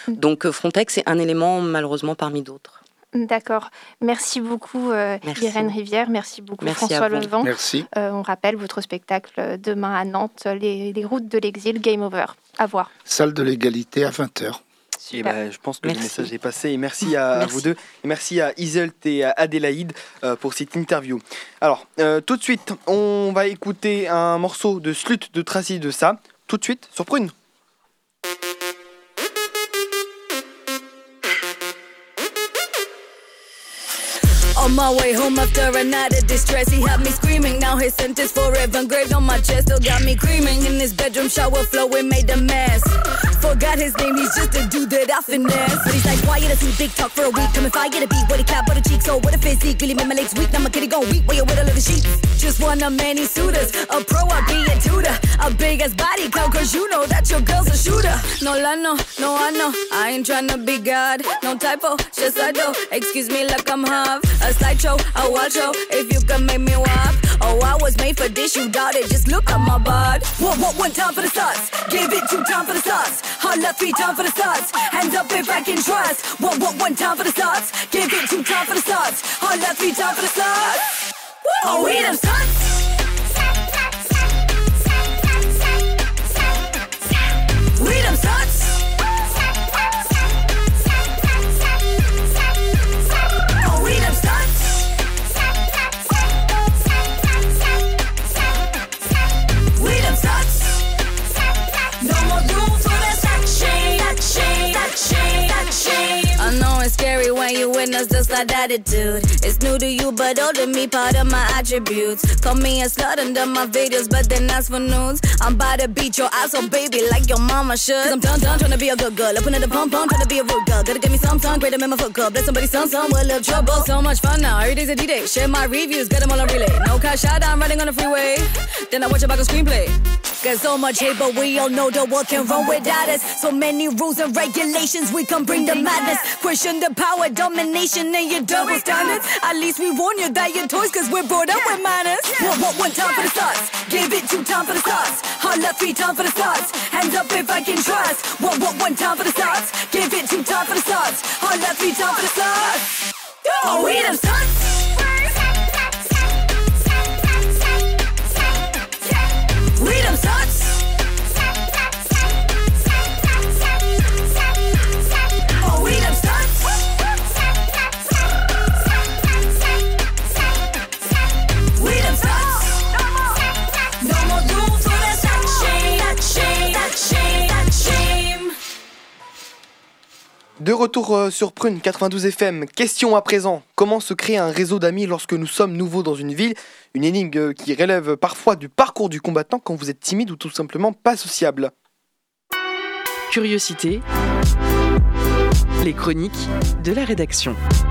D: Donc Frontex est un élément malheureusement parmi d'autres.
E: D'accord. Merci beaucoup euh,
D: Merci.
E: Irène Rivière, merci beaucoup
D: Merci
E: François
D: à vous.
E: Levent.
F: Merci.
E: Euh, on rappelle votre spectacle demain à Nantes, les, les routes de l'exil, Game Over. À voir.
F: Salle de l'égalité à vingt heures.
B: Et ben, je pense que
D: Merci.
B: le message est passé. Et merci à, à
D: Merci.
B: vous deux. Et merci à Iselt et à Adélaïde euh, pour cette interview. Alors, euh, tout de suite, on va écouter un morceau de Slut de Tracy de ça. Tout de suite, sur Prune.
G: On my way home after a night of distress, he had me screaming. Now his sentence forever engraved on my chest, still got me creaming. In his bedroom, shower flowing, made a mess. Forgot his name, he's just a dude that I finesse. But he's like, quiet as big talk for a week. Come if I get a beat, what he clap on the cheek. So what a physique, really made my legs weak. Now my kitty gon' weak, while you with a little sheep. Just one of many suitors, a pro, I be a tutor. A big ass body count, cause you know that your girl's a shooter. No, la, no, no, I know, I ain't tryna be God. No typo, just I do. Excuse me like I'm half. A slideshow, a wild show, if you can make me wop. Oh, I was made for this, you doubt it, just look at my bod. One, one, one time for the sauce, give it two time for the sauce. Holla three time for the sauce, hands up if I can trust. One, one, one time for the sauce, give it two time for the sauce. Holla three time for the sauce. Oh, we them sauce. We them sauce. I know it's scary when you witness just that attitude. It's new to you, but old to me, part of my attributes. Call me a slut under my videos, but then ask for nudes. I'm about to beat your ass, oh baby, like your mama should. Cause I'm done, done, trying to be a good girl. Up another pump, pump, trying to be a rude girl. Gotta give me some time, greater than my foot club. Let somebody son, son, with a little trouble. So much fun now, every day's a D-Day. Share my reviews, get them all on relay. No cash out, I'm running on the freeway. Then I watch about the screenplay. Got so much hate, but we all know the world can run without us. So many rules and regulations, we can bring the madness. Question the power, domination, and your double standards. At least we warn you that your toys, cause we're brought up with manners. One, one, one time for the sauce, give it two time for the sauce. Holla three time for the sauce, hands up if I can trust. One, one, one time for the sauce, give it two time for the sauce. Holla three time for the sauce. Oh, we them sauce. We them sauce. Oh, we them sauce. We them sauce. No more room for that shame, that shame, that shame, that shame.
B: De retour euh, sur Prune quatre-vingt-douze F M. Question à présent. Comment se crée un réseau d'amis lorsque nous sommes nouveaux dans une ville? Une énigme euh, qui relève parfois du parcours du combattant quand vous êtes timide ou tout simplement pas sociable.
A: Curiosité. Les chroniques de la rédaction.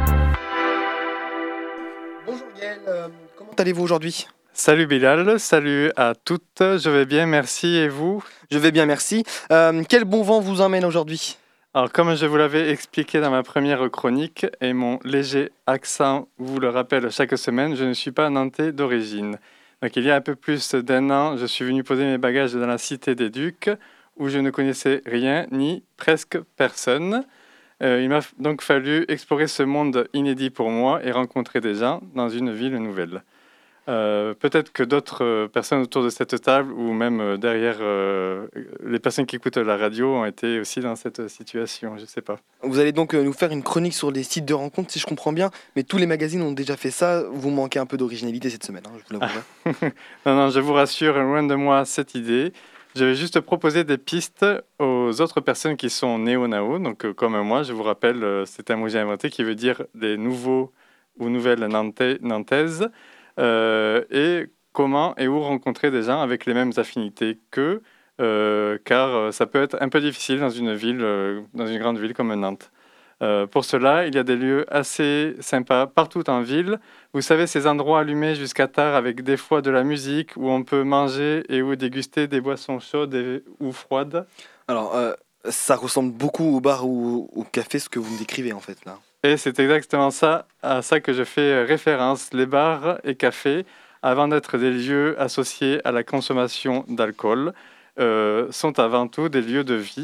B: Bonjour Gaël, euh, comment allez-vous aujourd'hui?
H: Salut Bilal, salut à toutes, je vais bien, merci, et vous?
B: Je vais bien, merci. Euh, quel bon vent vous emmène aujourd'hui?
H: Alors comme je vous l'avais expliqué dans ma première chronique, et mon léger accent vous le rappelle chaque semaine, je ne suis pas nantais d'origine. Donc il y a un peu plus d'un an, je suis venu poser mes bagages dans la cité des Ducs, où je ne connaissais rien ni presque personne. Euh, il m'a donc fallu explorer ce monde inédit pour moi et rencontrer des gens dans une ville nouvelle. Euh, peut-être que d'autres euh, personnes autour de cette table ou même euh, derrière euh, les personnes qui écoutent la radio ont été aussi dans cette situation, je ne sais pas.
B: Vous allez donc euh, nous faire une chronique sur les sites de rencontres, si je comprends bien, mais tous les magazines ont déjà fait ça. Vous manquez un peu d'originalité cette semaine, hein, je vous l'avoue.
H: Non, non, je vous rassure, loin de moi cette idée. Je vais juste proposer des pistes aux autres personnes qui sont néo-nao, donc euh, comme moi, je vous rappelle, euh, c'est un mot que j'ai inventé qui veut dire des nouveaux ou nouvelles nantais, nantaises. Euh, et comment et où rencontrer des gens avec les mêmes affinités qu'eux, euh, car euh, ça peut être un peu difficile dans une ville, euh, dans une grande ville comme Nantes. Euh, pour cela, il y a des lieux assez sympas partout en ville. Vous savez, ces endroits allumés jusqu'à tard avec des fois de la musique où on peut manger et où déguster des boissons chaudes et, ou froides.
B: Alors, euh, ça ressemble beaucoup au bar ou au café, ce que vous me décrivez en fait là.
H: Et c'est exactement ça, à ça que je fais référence. Les bars et cafés, avant d'être des lieux associés à la consommation d'alcool, euh, sont avant tout des lieux de vie,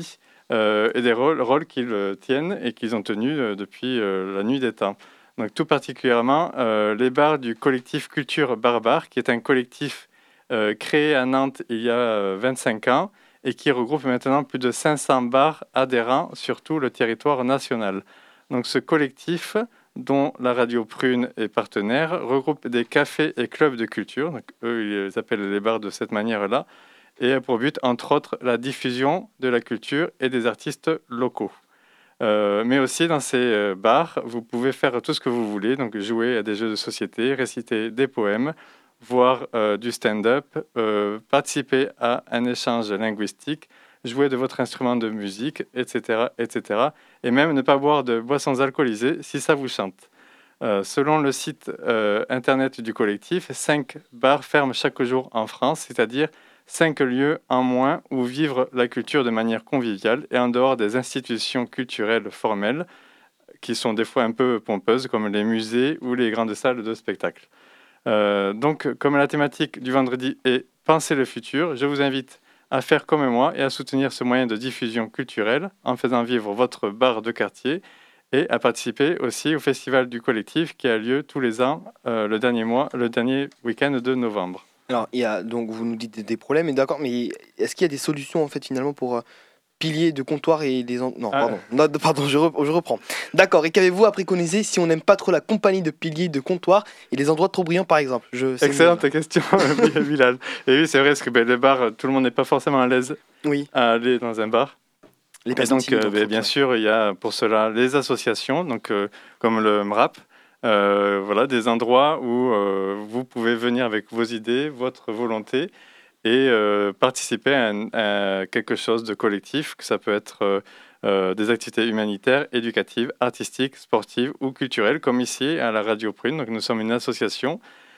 H: euh, et des rôles, rôles qu'ils euh, tiennent et qu'ils ont tenus euh, depuis euh, la nuit des temps. Donc tout particulièrement euh, les bars du collectif Culture Barbare, qui est un collectif euh, créé à Nantes il y a euh, vingt-cinq ans et qui regroupe maintenant plus de cinq cents bars adhérents sur tout le territoire national. Donc ce collectif, dont la radio Prune est partenaire, regroupe des cafés et clubs de culture. Donc, eux, ils appellent les bars de cette manière-là, et a pour but, entre autres, la diffusion de la culture et des artistes locaux. Euh, mais aussi, dans ces euh, bars, vous pouvez faire tout ce que vous voulez, donc jouer à des jeux de société, réciter des poèmes, voir euh, du stand-up, euh, participer à un échange linguistique, jouer de votre instrument de musique, et cetera, et cetera. Et même ne pas boire de boissons alcoolisées si ça vous chante. Euh, selon le site euh, internet du collectif, cinq bars ferment chaque jour en France, c'est-à-dire cinq lieux en moins où vivre la culture de manière conviviale et en dehors des institutions culturelles formelles, qui sont des fois un peu pompeuses, comme les musées ou les grandes salles de spectacle. Euh, donc, comme la thématique du vendredi est « Penser le futur », je vous invite à faire comme moi et à soutenir ce moyen de diffusion culturelle en faisant vivre votre bar de quartier et à participer aussi au festival du collectif qui a lieu tous les ans euh, le dernier mois, le dernier week-end de novembre.
B: Alors, il y a, donc vous nous dites des, des problèmes, et d'accord, mais est-ce qu'il y a des solutions en fait finalement pour euh, piliers de comptoir et des... En... Non, ah. pardon, non, pardon je, re... je reprends. D'accord, et qu'avez-vous à préconiser si on n'aime pas trop la compagnie de piliers de comptoir et les endroits trop brillants par exemple? je...
H: Excellente question, Bilal. Et oui, c'est vrai, parce que ben, les bars, tout le monde n'est pas forcément à l'aise
B: oui.
H: à aller dans un bar. Les et donc, euh, ben, bien sûr, il y a pour cela les associations, donc, euh, comme le M R A P, euh, voilà, des endroits où euh, vous pouvez venir avec vos idées, votre volonté, et euh, participer à, un, à quelque chose de collectif, que ça peut être euh, euh, des activités humanitaires, éducatives, artistiques, sportives ou culturelles, comme ici à la Radio Prune. Donc, nous sommes une association,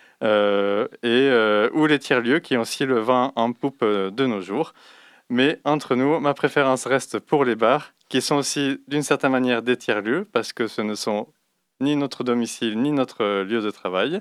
H: euh, et, euh, ou les tiers-lieux qui ont aussi le vent en poupe de nos jours. Mais entre nous, ma préférence reste pour les bars, qui sont aussi d'une certaine manière des tiers-lieux, parce que ce ne sont ni notre domicile, ni notre lieu de travail.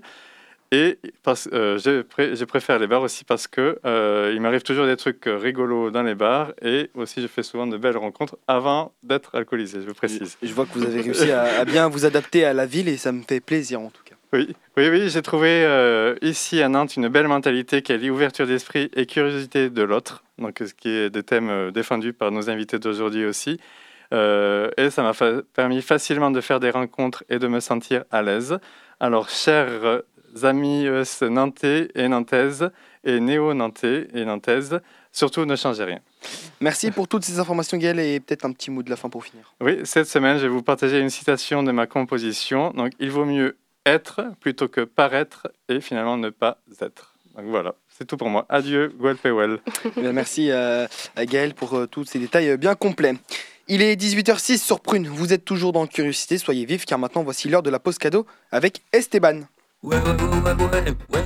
H: Et parce, euh, je, pré- je préfère les bars aussi parce qu'il euh, m'arrive toujours des trucs rigolos dans les bars, et aussi je fais souvent de belles rencontres avant d'être alcoolisé, je précise.
B: Je, je vois que vous avez réussi à, à bien vous adapter à la ville, et ça me fait plaisir en tout cas.
H: Oui, oui, oui, j'ai trouvé euh, ici à Nantes une belle mentalité qui allie ouverture d'esprit et curiosité de l'autre, donc ce qui est des thèmes euh, défendus par nos invités d'aujourd'hui aussi. Euh, et ça m'a fa- permis facilement de faire des rencontres et de me sentir à l'aise. Alors, chers amis E S nantais et nantaises et néo-nantais et nantaises, surtout ne changez rien.
B: Merci pour toutes ces informations, Gaël, et peut-être un petit mot de la fin pour finir.
H: Oui, cette semaine, je vais vous partager une citation de ma composition. Donc, il vaut mieux être plutôt que paraître et finalement ne pas être. Donc voilà, c'est tout pour moi. Adieu, Guelpewell.
B: Merci euh, à Gaël pour euh, tous ces détails bien complets. Il est dix-huit heures six sur Prune. Vous êtes toujours dans Curiosité, soyez vifs car maintenant voici l'heure de la pause cadeau avec Esteban. Ouais, ouais, ouais, ouais, ouais.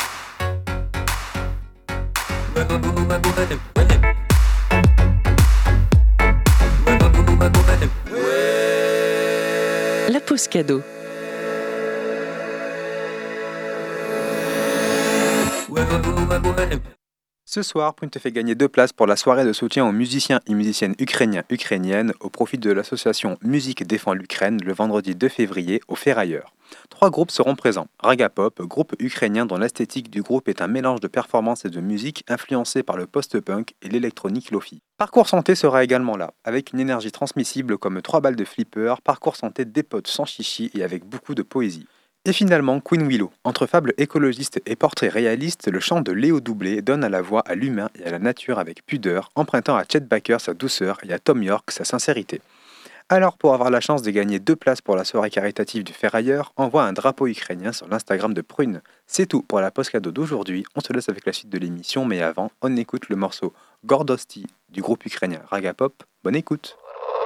B: Ouais, ouais, ouais, ouais,
A: ouais. La pause cadeau.
I: Ce soir, Prune te fait gagner deux places pour la soirée de soutien aux musiciens et musiciennes ukrainiens ukrainiennes au profit de l'association Musique défend l'Ukraine le vendredi deux février au Ferrailleur. Trois groupes seront présents. Ragapop, groupe ukrainien dont l'esthétique du groupe est un mélange de performance et de musique influencé par le post-punk et l'électronique lofi. Parcours Santé sera également là, avec une énergie transmissible comme trois balles de flipper. Parcours Santé dépote sans chichi et avec beaucoup de poésie. Et finalement, Queen Willow. Entre fables écologistes et portraits réalistes, le chant de Léo Doublé donne à la voix à l'humain et à la nature avec pudeur, empruntant à Chet Baker sa douceur et à Tom York sa sincérité. Alors, pour avoir la chance de gagner deux places pour la soirée caritative du Ferrailleur, envoie un drapeau ukrainien sur l'Instagram de Prune. C'est tout pour la pause cadeau d'aujourd'hui. On se laisse avec la suite de l'émission, mais avant, on écoute le morceau Gordosti du groupe ukrainien Ragapop. Bonne écoute!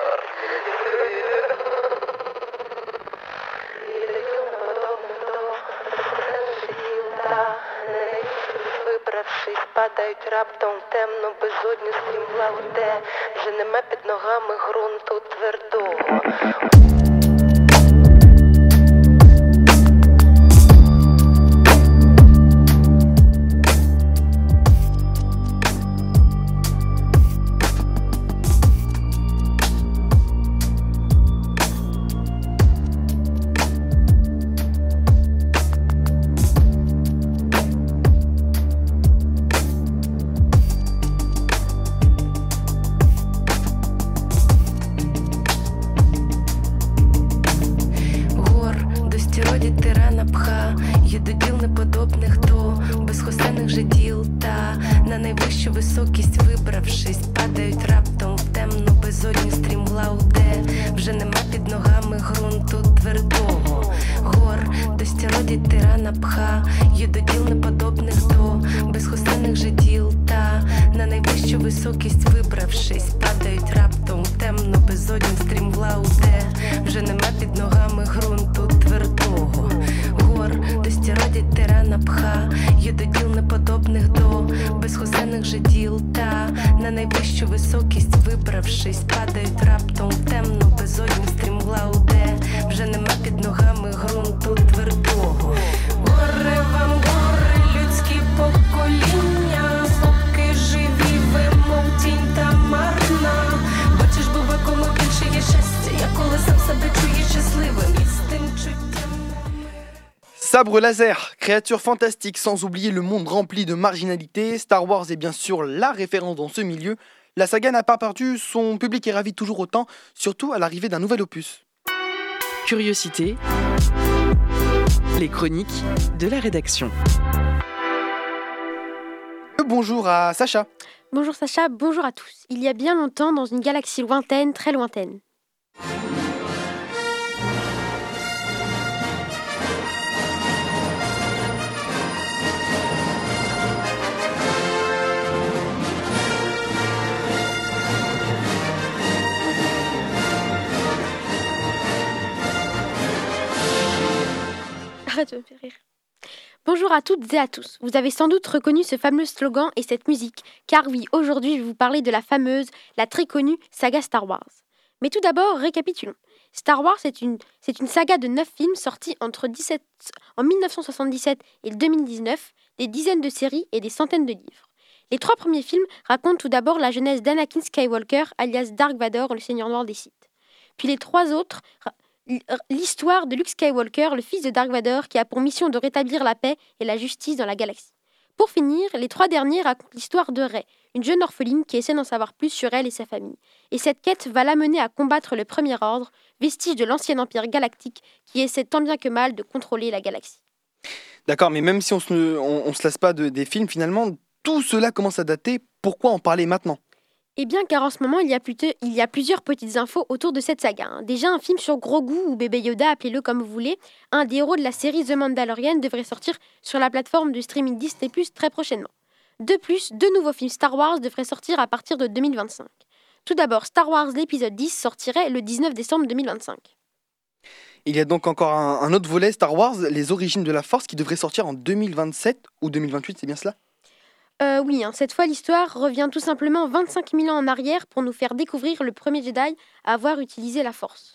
J: Падають раптом темно, безодню стрімла у те, вже нема під ногами ґрунту твердого. Є до діл неподобних до безхосенних же діл. Та на найвищу високість вибравшись, падають раптом в темну безодню стрімглав, де вже нема під ногами ґрунту твердого. Гор, до стілоді тирана пха, є до діл неподобних до безхосенних же діл. Та на найвищу високість вибравшись, падають раптом в темну безодню стрімглав, де вже нема під ногами ґрунту твердого. Гор, до стілоді тирана пха, є до діл неподобних до безхосенних же діл. Та на найвищу високість вибравшись, падають раптом в темну безодню стрімглав, де вже нема під ногами ґрунту твердого. Горе вам, гори, людські покоління, поки живі ви, мов тінь та марна. Бачиш, бо ви коло більше є щастя, я коли сам себе чую щасливим і з тим чуттям.
B: Sabre laser, créature fantastique sans oublier le monde rempli de marginalité, Star Wars est bien sûr la référence dans ce milieu. La saga n'a pas perdu, son public est ravi toujours autant, surtout à l'arrivée d'un nouvel opus.
A: Curiosité, les chroniques de la rédaction.
B: Bonjour à Sacha.
C: Bonjour Sacha, bonjour à tous. Il y a bien longtemps, dans une galaxie lointaine, très lointaine. Arrête de me faire rire. Bonjour à toutes et à tous. Vous avez sans doute reconnu ce fameux slogan et cette musique, car oui, aujourd'hui je vais vous parler de la fameuse, la très connue saga Star Wars. Mais tout d'abord, récapitulons. Star Wars, c'est une, c'est une saga de neuf films sortis entre dix-sept, en dix-neuf cent soixante-dix-sept et deux mille dix-neuf, des dizaines de séries et des centaines de livres. Les trois premiers films racontent tout d'abord la jeunesse d'Anakin Skywalker, alias Dark Vador, le Seigneur Noir des Sith. Puis les trois autres... l'histoire de Luke Skywalker, le fils de Dark Vador, qui a pour mission de rétablir la paix et la justice dans la galaxie. Pour finir, les trois derniers racontent l'histoire de Rey, une jeune orpheline qui essaie d'en savoir plus sur elle et sa famille. Et cette quête va l'amener à combattre le Premier Ordre, vestige de l'ancien Empire galactique qui essaie tant bien que mal de contrôler la galaxie.
B: D'accord, mais même si on se, on, on se lasse pas de, des films, finalement, tout cela commence à dater. Pourquoi en parler maintenant ?
C: Eh bien, car en ce moment, il y, a plutôt, il y a plusieurs petites infos autour de cette saga. Hein. Déjà, un film sur Grogu ou Bébé Yoda, appelez-le comme vous voulez, un des héros de la série The Mandalorian devrait sortir sur la plateforme de streaming Disney plus, très prochainement. De plus, deux nouveaux films Star Wars devraient sortir à partir de deux mille vingt-cinq. Tout d'abord, Star Wars l'épisode dix sortirait le dix-neuf décembre deux mille vingt-cinq.
B: Il y a donc encore un, un autre volet Star Wars, Les Origines de la Force, qui devrait sortir en deux mille vingt-sept ou deux mille vingt-huit, c'est bien cela ?
C: Euh, oui, hein, cette fois l'histoire revient tout simplement vingt-cinq mille ans en arrière pour nous faire découvrir le premier Jedi à avoir utilisé la Force.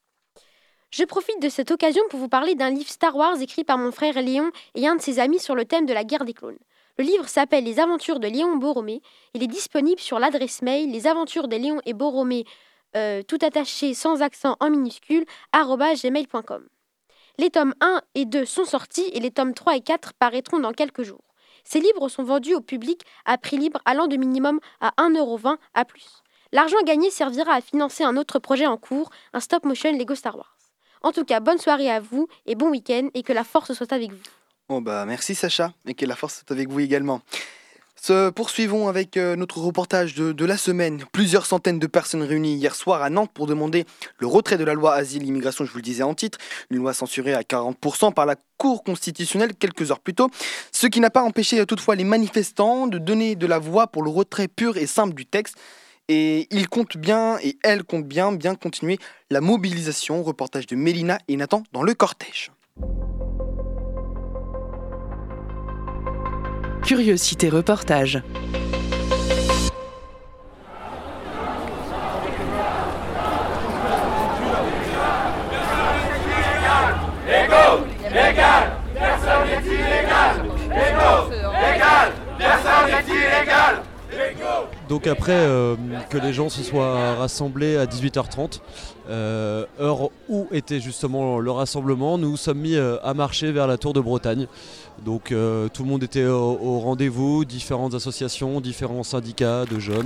C: Je profite de cette occasion pour vous parler d'un livre Star Wars écrit par mon frère Léon et un de ses amis sur le thème de la guerre des clones. Le livre s'appelle Les Aventures de Léon Borromée. Il est disponible sur l'adresse mail Les Aventures de Léon et Borromée, euh, tout attaché sans accent en minuscule, arobase gmail point com. Les tomes un et deux sont sortis et les tomes trois et quatre paraîtront dans quelques jours. Ces livres sont vendus au public à prix libre allant de minimum à un euro vingt à plus. L'argent gagné servira à financer un autre projet en cours, un stop-motion Lego Star Wars. En tout cas, bonne soirée à vous et bon week-end et que la force soit avec vous.
B: Oh bah merci Sacha et que la force soit avec vous également. Se poursuivons avec euh, notre reportage de, de la semaine. Plusieurs centaines de personnes réunies hier soir à Nantes pour demander le retrait de la loi Asile et Immigration, je vous le disais en titre, une loi censurée à quarante pour cent par la Cour constitutionnelle quelques heures plus tôt, ce qui n'a pas empêché toutefois les manifestants de donner de la voix pour le retrait pur et simple du texte. Et ils comptent bien, et elles comptent bien, bien continuer la mobilisation. Reportage de Mélina et Nathan dans le cortège.
A: Curiosité reportage.
K: Légal, légal, personne n'est illégal. Légal, légal, personne n'est illégal.
L: Donc après euh, que les gens se soient rassemblés à dix-huit heures trente, euh, heure où était justement le rassemblement, nous sommes mis euh, à marcher vers la Tour de Bretagne. Donc euh, tout le monde était au, au rendez-vous, différentes associations, différents syndicats de jeunes.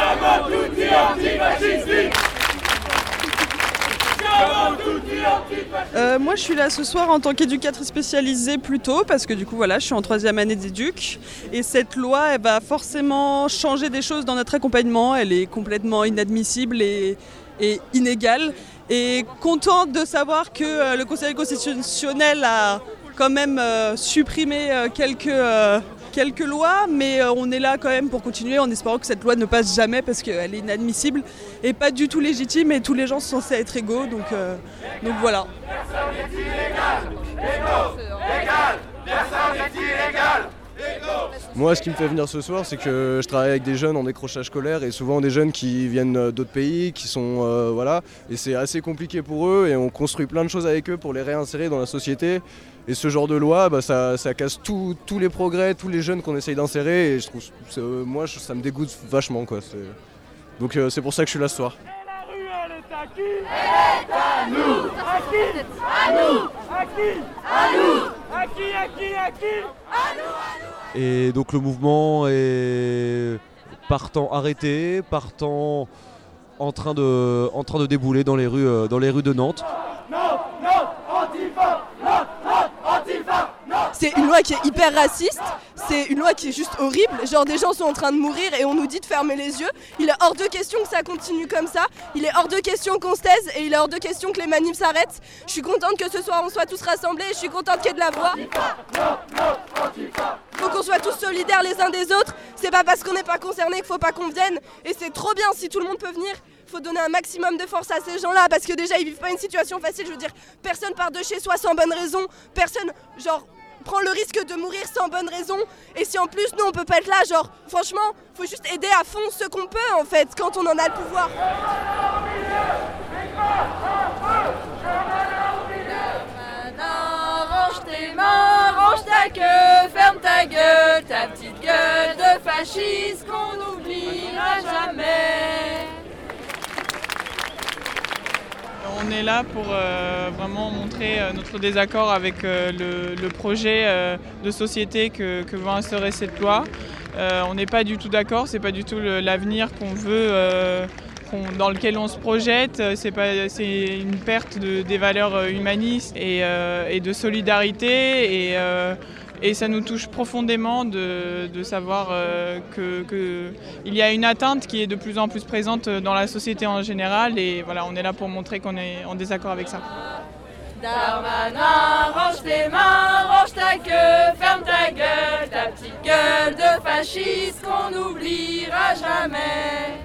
K: Siamo tutti antifascisti! Siamo tutti antifascisti!
M: Euh, moi, je suis là ce soir en tant qu'éducatrice spécialisée plutôt, parce que du coup, voilà, je suis en troisième année d'éduc. Et cette loi, elle va forcément changer des choses dans notre accompagnement. Elle est complètement inadmissible et, et inégale. Et contente de savoir que euh, le Conseil constitutionnel a quand même euh, supprimé euh, quelques, euh, quelques lois, mais euh, on est là quand même pour continuer en espérant que cette loi ne passe jamais parce qu'elle est inadmissible et pas du tout légitime et tous les gens sont censés être égaux, donc, euh, donc voilà.
K: Personne n'est illégal, égaux, égal, personne n'est illégal.
N: Moi, ce qui me fait venir ce soir, c'est que je travaille avec des jeunes en décrochage scolaire et souvent des jeunes qui viennent d'autres pays, qui sont euh, voilà, et c'est assez compliqué pour eux et on construit plein de choses avec eux pour les réinsérer dans la société. Et ce genre de loi, bah, ça, ça casse tous les progrès, tous les jeunes qu'on essaye d'insérer et je trouve, euh, moi, je, ça me dégoûte vachement, quoi. Donc euh, c'est pour ça que je suis là ce soir.
K: À qui? Elle est à nous. À qui? À nous. À qui? À nous. À qui? À qui? À qui? À nous. À nous.
L: Et donc le mouvement est partant arrêté, partant en train de, en train de débouler dans les rues, dans les rues de Nantes.
K: Non, non, Antifa, non, non, Antifa, non.
O: C'est une loi qui est hyper raciste, c'est une loi qui est juste horrible, genre des gens sont en train de mourir et on nous dit de fermer les yeux. Il est hors de question que ça continue comme ça, il est hors de question qu'on se taise et il est hors de question que les manifs s'arrêtent. Je suis contente que ce soir on soit tous rassemblés, je suis contente qu'il y ait de la voix. Faut qu'on soit tous solidaires les uns des autres, c'est pas parce qu'on n'est pas concernés qu'il faut pas qu'on vienne et c'est trop bien si tout le monde peut venir. Faut donner un maximum de force à ces gens-là parce que déjà ils vivent pas une situation facile, je veux dire, personne part de chez soi sans bonne raison, personne genre prend le risque de mourir sans bonne raison et si en plus nous on peut pas être là, genre franchement faut juste aider à fond ce qu'on peut en fait quand on en a le pouvoir.
P: Range tes mains, range ta queue, ferme ta gueule, ta petite gueule de fasciste qu'on n'oubliera jamais.
Q: On est là pour euh, vraiment montrer euh, notre désaccord avec euh, le, le projet euh, de société que, que va instaurer cette loi. Euh, on n'est pas du tout d'accord, c'est pas du tout le, l'avenir qu'on veut, euh, qu'on, dans lequel on se projette. C'est, pas, c'est une perte de, des valeurs humanistes et, euh, et de solidarité. Et, euh, Et ça nous touche profondément de, de savoir euh, qu'il que y a une atteinte qui est de plus en plus présente dans la société en général. Et voilà, on est là pour montrer qu'on est en désaccord avec ça.
P: Darmanin, range tes mains, range ta queue, ferme ta gueule, ta petite gueule de fasciste qu'on n'oubliera jamais.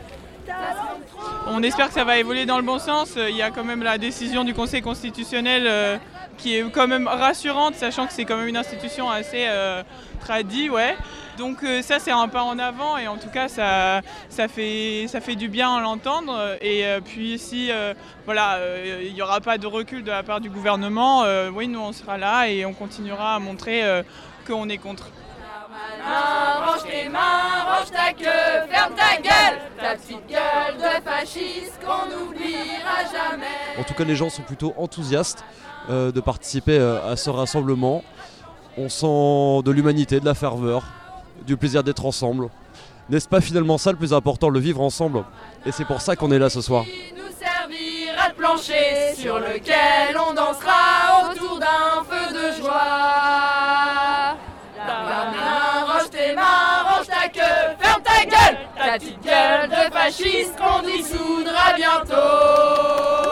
Q: On espère que ça va évoluer dans le bon sens. Il y a quand même la décision du Conseil constitutionnel euh, qui est quand même rassurante, sachant que c'est quand même une institution assez euh, tradie, ouais. Donc euh, ça c'est un pas en avant et en tout cas ça, ça, fait, ça fait du bien à l'entendre. Et euh, puis si euh, voilà, euh, il n'y aura pas de recul de la part du gouvernement, euh, oui nous on sera là et on continuera à montrer euh, qu'on est contre.
P: Main, range tes mains, range ta queue, ferme ta gueule, ta petite gueule de fasciste qu'on n'oubliera jamais.
L: En tout cas les gens sont plutôt enthousiastes euh, de participer euh, à ce rassemblement. On sent de l'humanité, de la ferveur, du plaisir d'être ensemble. N'est-ce pas finalement ça le plus important, le vivre ensemble? Et c'est pour ça qu'on est là ce soir.
P: Nous servira de plancher sur lequel on dansera autour d'un feu de joie. Darmanin, range tes mains, range ta queue, ferme ta gueule, ta petite gueule de fasciste qu'on dissoudra bientôt.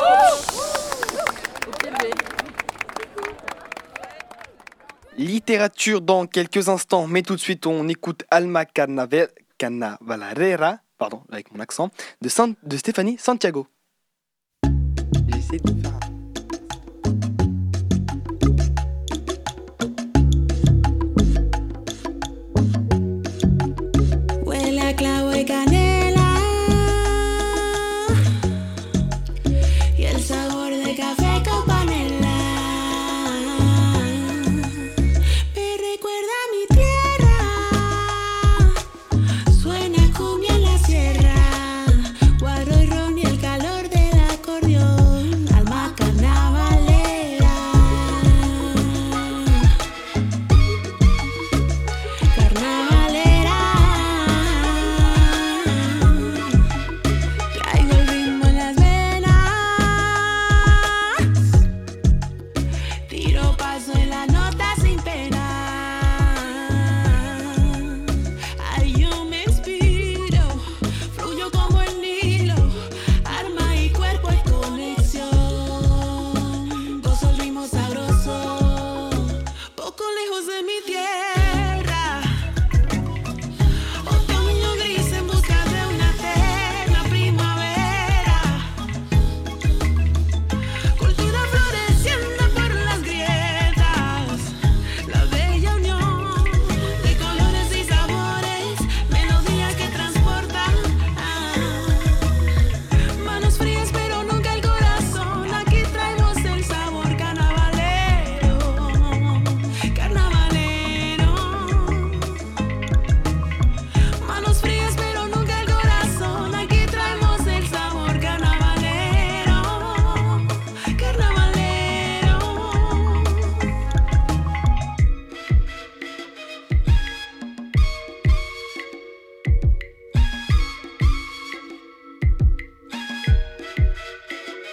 B: Littérature dans quelques instants, mais tout de suite on écoute Alma Carnaval, Carnavalera, pardon, avec mon accent, de, San, de Stéphanie Santiago. J'essaie de faire un...
R: Clavo y canela y el sabor de café con panela me recuerda a mi tierra, suena cumbia en la sierra, guarro y ron y el calor del acordeón, almaca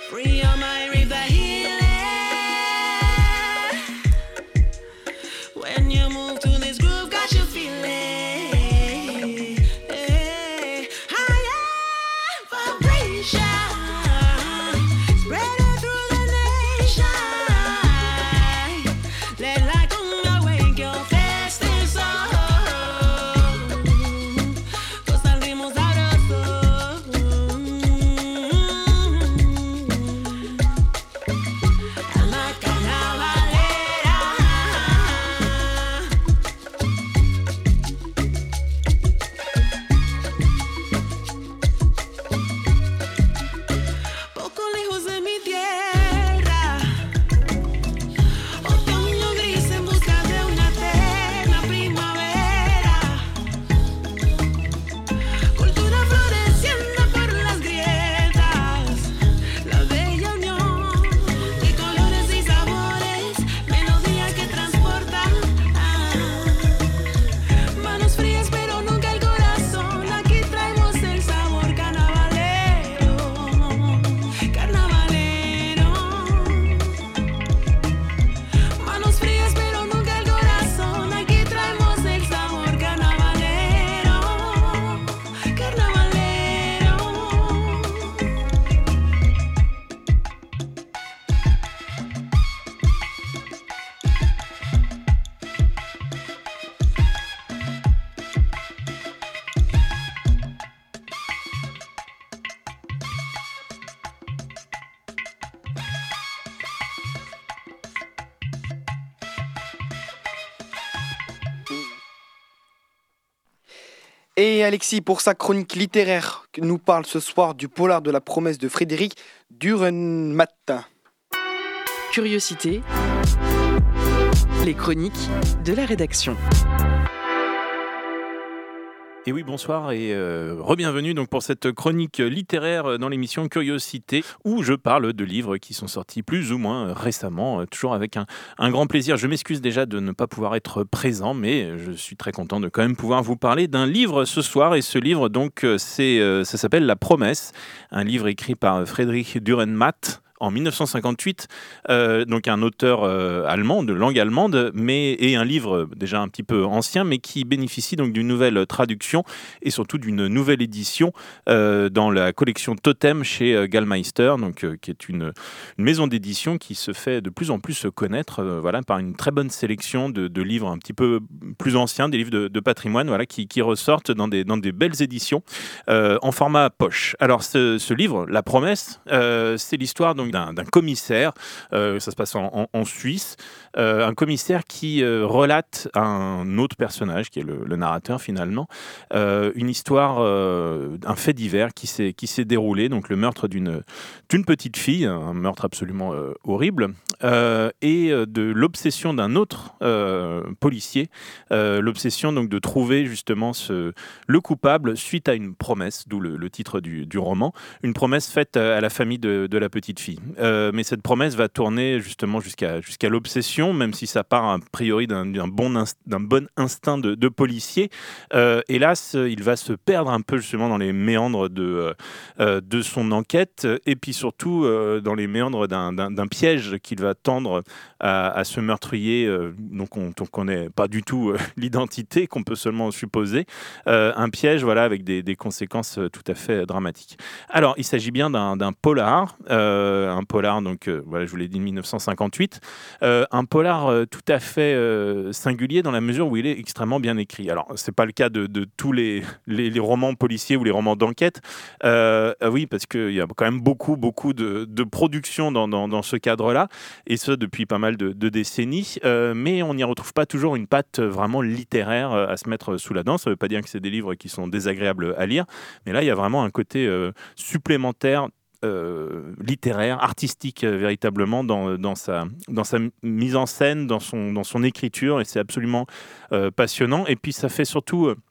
R: Free your mind with the healing. When you move to this groove, got you feeling hey, higher vibration, spreading through the nation. Let light come awake your fasting soul, 'cause salimos out of soul. La carnavalera. Poco lejos de mi tierra, otoño gris en busca de una eterna primavera. Cultura floreciendo por las grietas, la bella unión de colores y sabores, melodía que transporta. Ah, manos frías pero nunca el corazón, aquí traemos el sabor carnavalero, carnavalero. Manos frías pero nunca el corazón, aquí traemos el sabor carnavalero, carnavalero.
B: Et Alexis, pour sa chronique littéraire, nous parle ce soir du polar de la promesse de Frédéric Dürrenmatt.
A: Curiosité. Les chroniques de la rédaction.
S: Et oui, bonsoir et euh, re-bienvenue donc pour cette chronique littéraire dans l'émission Curiosité, où je parle de livres qui sont sortis plus ou moins récemment, euh, toujours avec un, un grand plaisir. Je m'excuse déjà de ne pas pouvoir être présent, mais je suis très content de quand même pouvoir vous parler d'un livre ce soir. Et ce livre, donc, c'est, euh, ça s'appelle La Promesse, un livre écrit par Frédéric Dürrenmatt en dix-neuf cent cinquante-huit, euh, donc un auteur euh, allemand, de langue allemande, mais, et un livre déjà un petit peu ancien, mais qui bénéficie donc d'une nouvelle traduction et surtout d'une nouvelle édition euh, dans la collection Totem chez euh, Gallmeister, donc, euh, qui est une, une maison d'édition qui se fait de plus en plus connaître euh, voilà, par une très bonne sélection de, de livres un petit peu plus anciens, des livres de, de patrimoine voilà, qui, qui ressortent dans des, dans des belles éditions euh, en format poche. Alors ce, ce livre, La Promesse, euh, c'est l'histoire donc D'un, d'un commissaire, euh, ça se passe en, en, en Suisse, euh, un commissaire qui euh, relate à un autre personnage, qui est le, le narrateur finalement, euh, une histoire, euh, un fait divers qui s'est, qui s'est déroulé, donc le meurtre d'une, d'une petite fille, un meurtre absolument euh, horrible, euh, et de l'obsession d'un autre euh, policier, euh, l'obsession donc de trouver justement ce, le coupable suite à une promesse, d'où le, le titre du, du roman, une promesse faite à la famille de, de la petite fille. Euh, mais cette promesse va tourner justement jusqu'à, jusqu'à l'obsession, même si ça part a priori d'un, d'un, bon, inst- d'un bon instinct de, de policier. Euh, hélas, il va se perdre un peu justement dans les méandres de, euh, de son enquête, et puis surtout euh, dans les méandres d'un, d'un, d'un piège qu'il va tendre à, à ce meurtrier, euh, dont on ne connaît pas du tout euh, l'identité, qu'on peut seulement supposer. Euh, un piège voilà, avec des, des conséquences tout à fait dramatiques. Alors, il s'agit bien d'un, d'un polar, euh, un polar, donc euh, voilà, je vous l'ai dit, dix-neuf cent cinquante-huit, euh, un polar euh, tout à fait euh, singulier dans la mesure où il est extrêmement bien écrit. Alors, c'est pas le cas de, de tous les, les, les romans policiers ou les romans d'enquête, euh, oui, parce qu'il y a quand même beaucoup, beaucoup de, de production dans, dans, dans ce cadre-là, et ce depuis pas mal de, de décennies, euh, mais on n'y retrouve pas toujours une patte vraiment littéraire à se mettre sous la dent. Ça ne veut pas dire que c'est des livres qui sont désagréables à lire, mais là, il y a vraiment un côté euh, supplémentaire, Euh, littéraire, artistique euh, véritablement dans, dans, sa, dans sa mise en scène, dans son, dans son écriture, et c'est absolument euh, passionnant. Et puis ça fait surtout euh,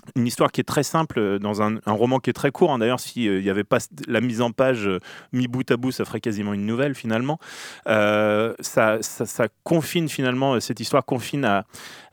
S: une histoire qui est très simple dans un, un roman qui est très court. Hein. D'ailleurs, s'il n'y avait pas la mise en page euh, mis bout à bout, ça ferait quasiment une nouvelle finalement. Euh, ça, ça, ça confine finalement, cette histoire confine à,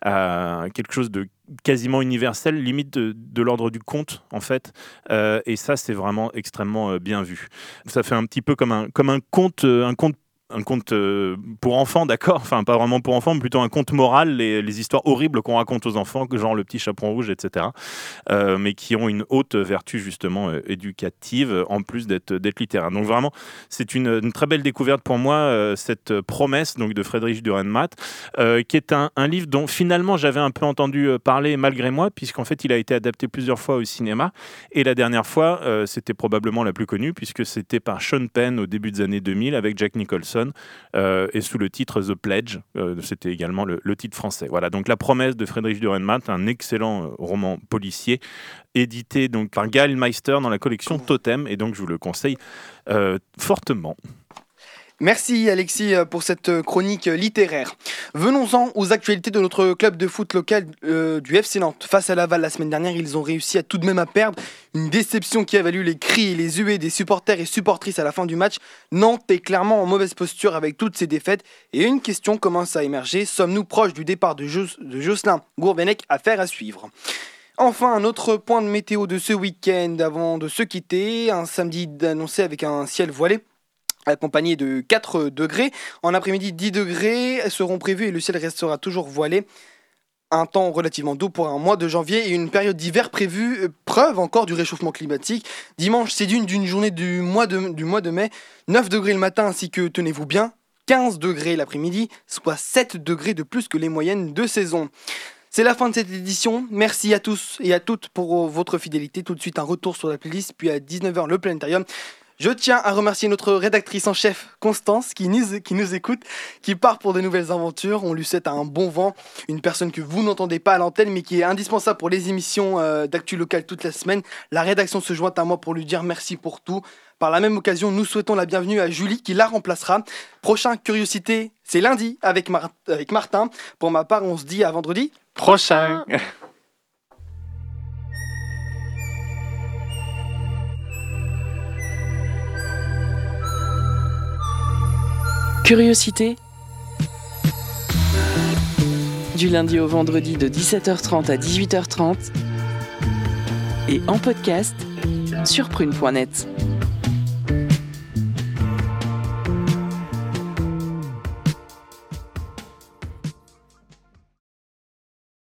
S: à quelque chose de quasiment universel, limite de, de l'ordre du conte en fait. Euh, et ça, c'est vraiment extrêmement euh, bien vu. Ça fait un petit peu comme un, comme un conte, un conte un conte euh, pour enfants, d'accord, enfin pas vraiment pour enfants, mais plutôt un conte moral, les, les histoires horribles qu'on raconte aux enfants, genre le petit chaperon rouge, et cetera, euh, mais qui ont une haute vertu justement euh, éducative, en plus d'être, d'être littéraire. Donc vraiment, c'est une, une très belle découverte pour moi, euh, cette promesse donc, de Friedrich Dürrenmatt, euh, qui est un, un livre dont finalement j'avais un peu entendu parler malgré moi, puisqu'en fait il a été adapté plusieurs fois au cinéma, et la dernière fois, euh, c'était probablement la plus connue, puisque c'était par Sean Penn au début des années deux mille, avec Jack Nicholson, Euh, et sous le titre The Pledge, euh, c'était également le, le titre français. Voilà, donc La promesse de Friedrich Dürrenmatt, un excellent euh, roman policier, édité donc par Gaël Meister dans la collection Totem, et donc je vous le conseille euh, fortement.
B: Merci Alexis pour cette chronique littéraire. Venons-en aux actualités de notre club de foot local euh, du F C Nantes. Face à Laval la semaine dernière, ils ont réussi à tout de même à perdre. Une déception qui a valu les cris et les huées des supporters et supportrices à la fin du match. Nantes est clairement en mauvaise posture avec toutes ces défaites. Et une question commence à émerger. Sommes-nous proches du départ de, jo- de Jocelyn Gourvenec? Affaire à suivre. Enfin, un autre point de météo de ce week-end avant de se quitter. Un samedi annoncé avec un ciel voilé, accompagné de quatre degrés. En après-midi, dix degrés seront prévus et le ciel restera toujours voilé. Un temps relativement doux pour un mois de janvier et une période d'hiver prévue, preuve encore du réchauffement climatique. Dimanche, c'est d'une, d'une journée du mois, de, du mois de mai, neuf degrés le matin ainsi que, tenez-vous bien, quinze degrés l'après-midi, soit sept degrés de plus que les moyennes de saison. C'est la fin de cette édition. Merci à tous et à toutes pour votre fidélité. Tout de suite, un retour sur la playlist, puis à dix-neuf heures, le Planétarium. Je tiens à remercier notre rédactrice en chef, Constance, qui nous, qui nous écoute, qui part pour de nouvelles aventures. On lui souhaite un bon vent, une personne que vous n'entendez pas à l'antenne, mais qui est indispensable pour les émissions euh, d'actu locale toute la semaine. La rédaction se joint à moi pour lui dire merci pour tout. Par la même occasion, nous souhaitons la bienvenue à Julie, qui la remplacera. Prochain Curiosité, c'est lundi avec, Mar- avec Martin. Pour ma part, on se dit à vendredi
H: prochain.
A: Curiosité. Du lundi au vendredi de dix-sept heures trente à dix-huit heures trente et en podcast sur prune point net.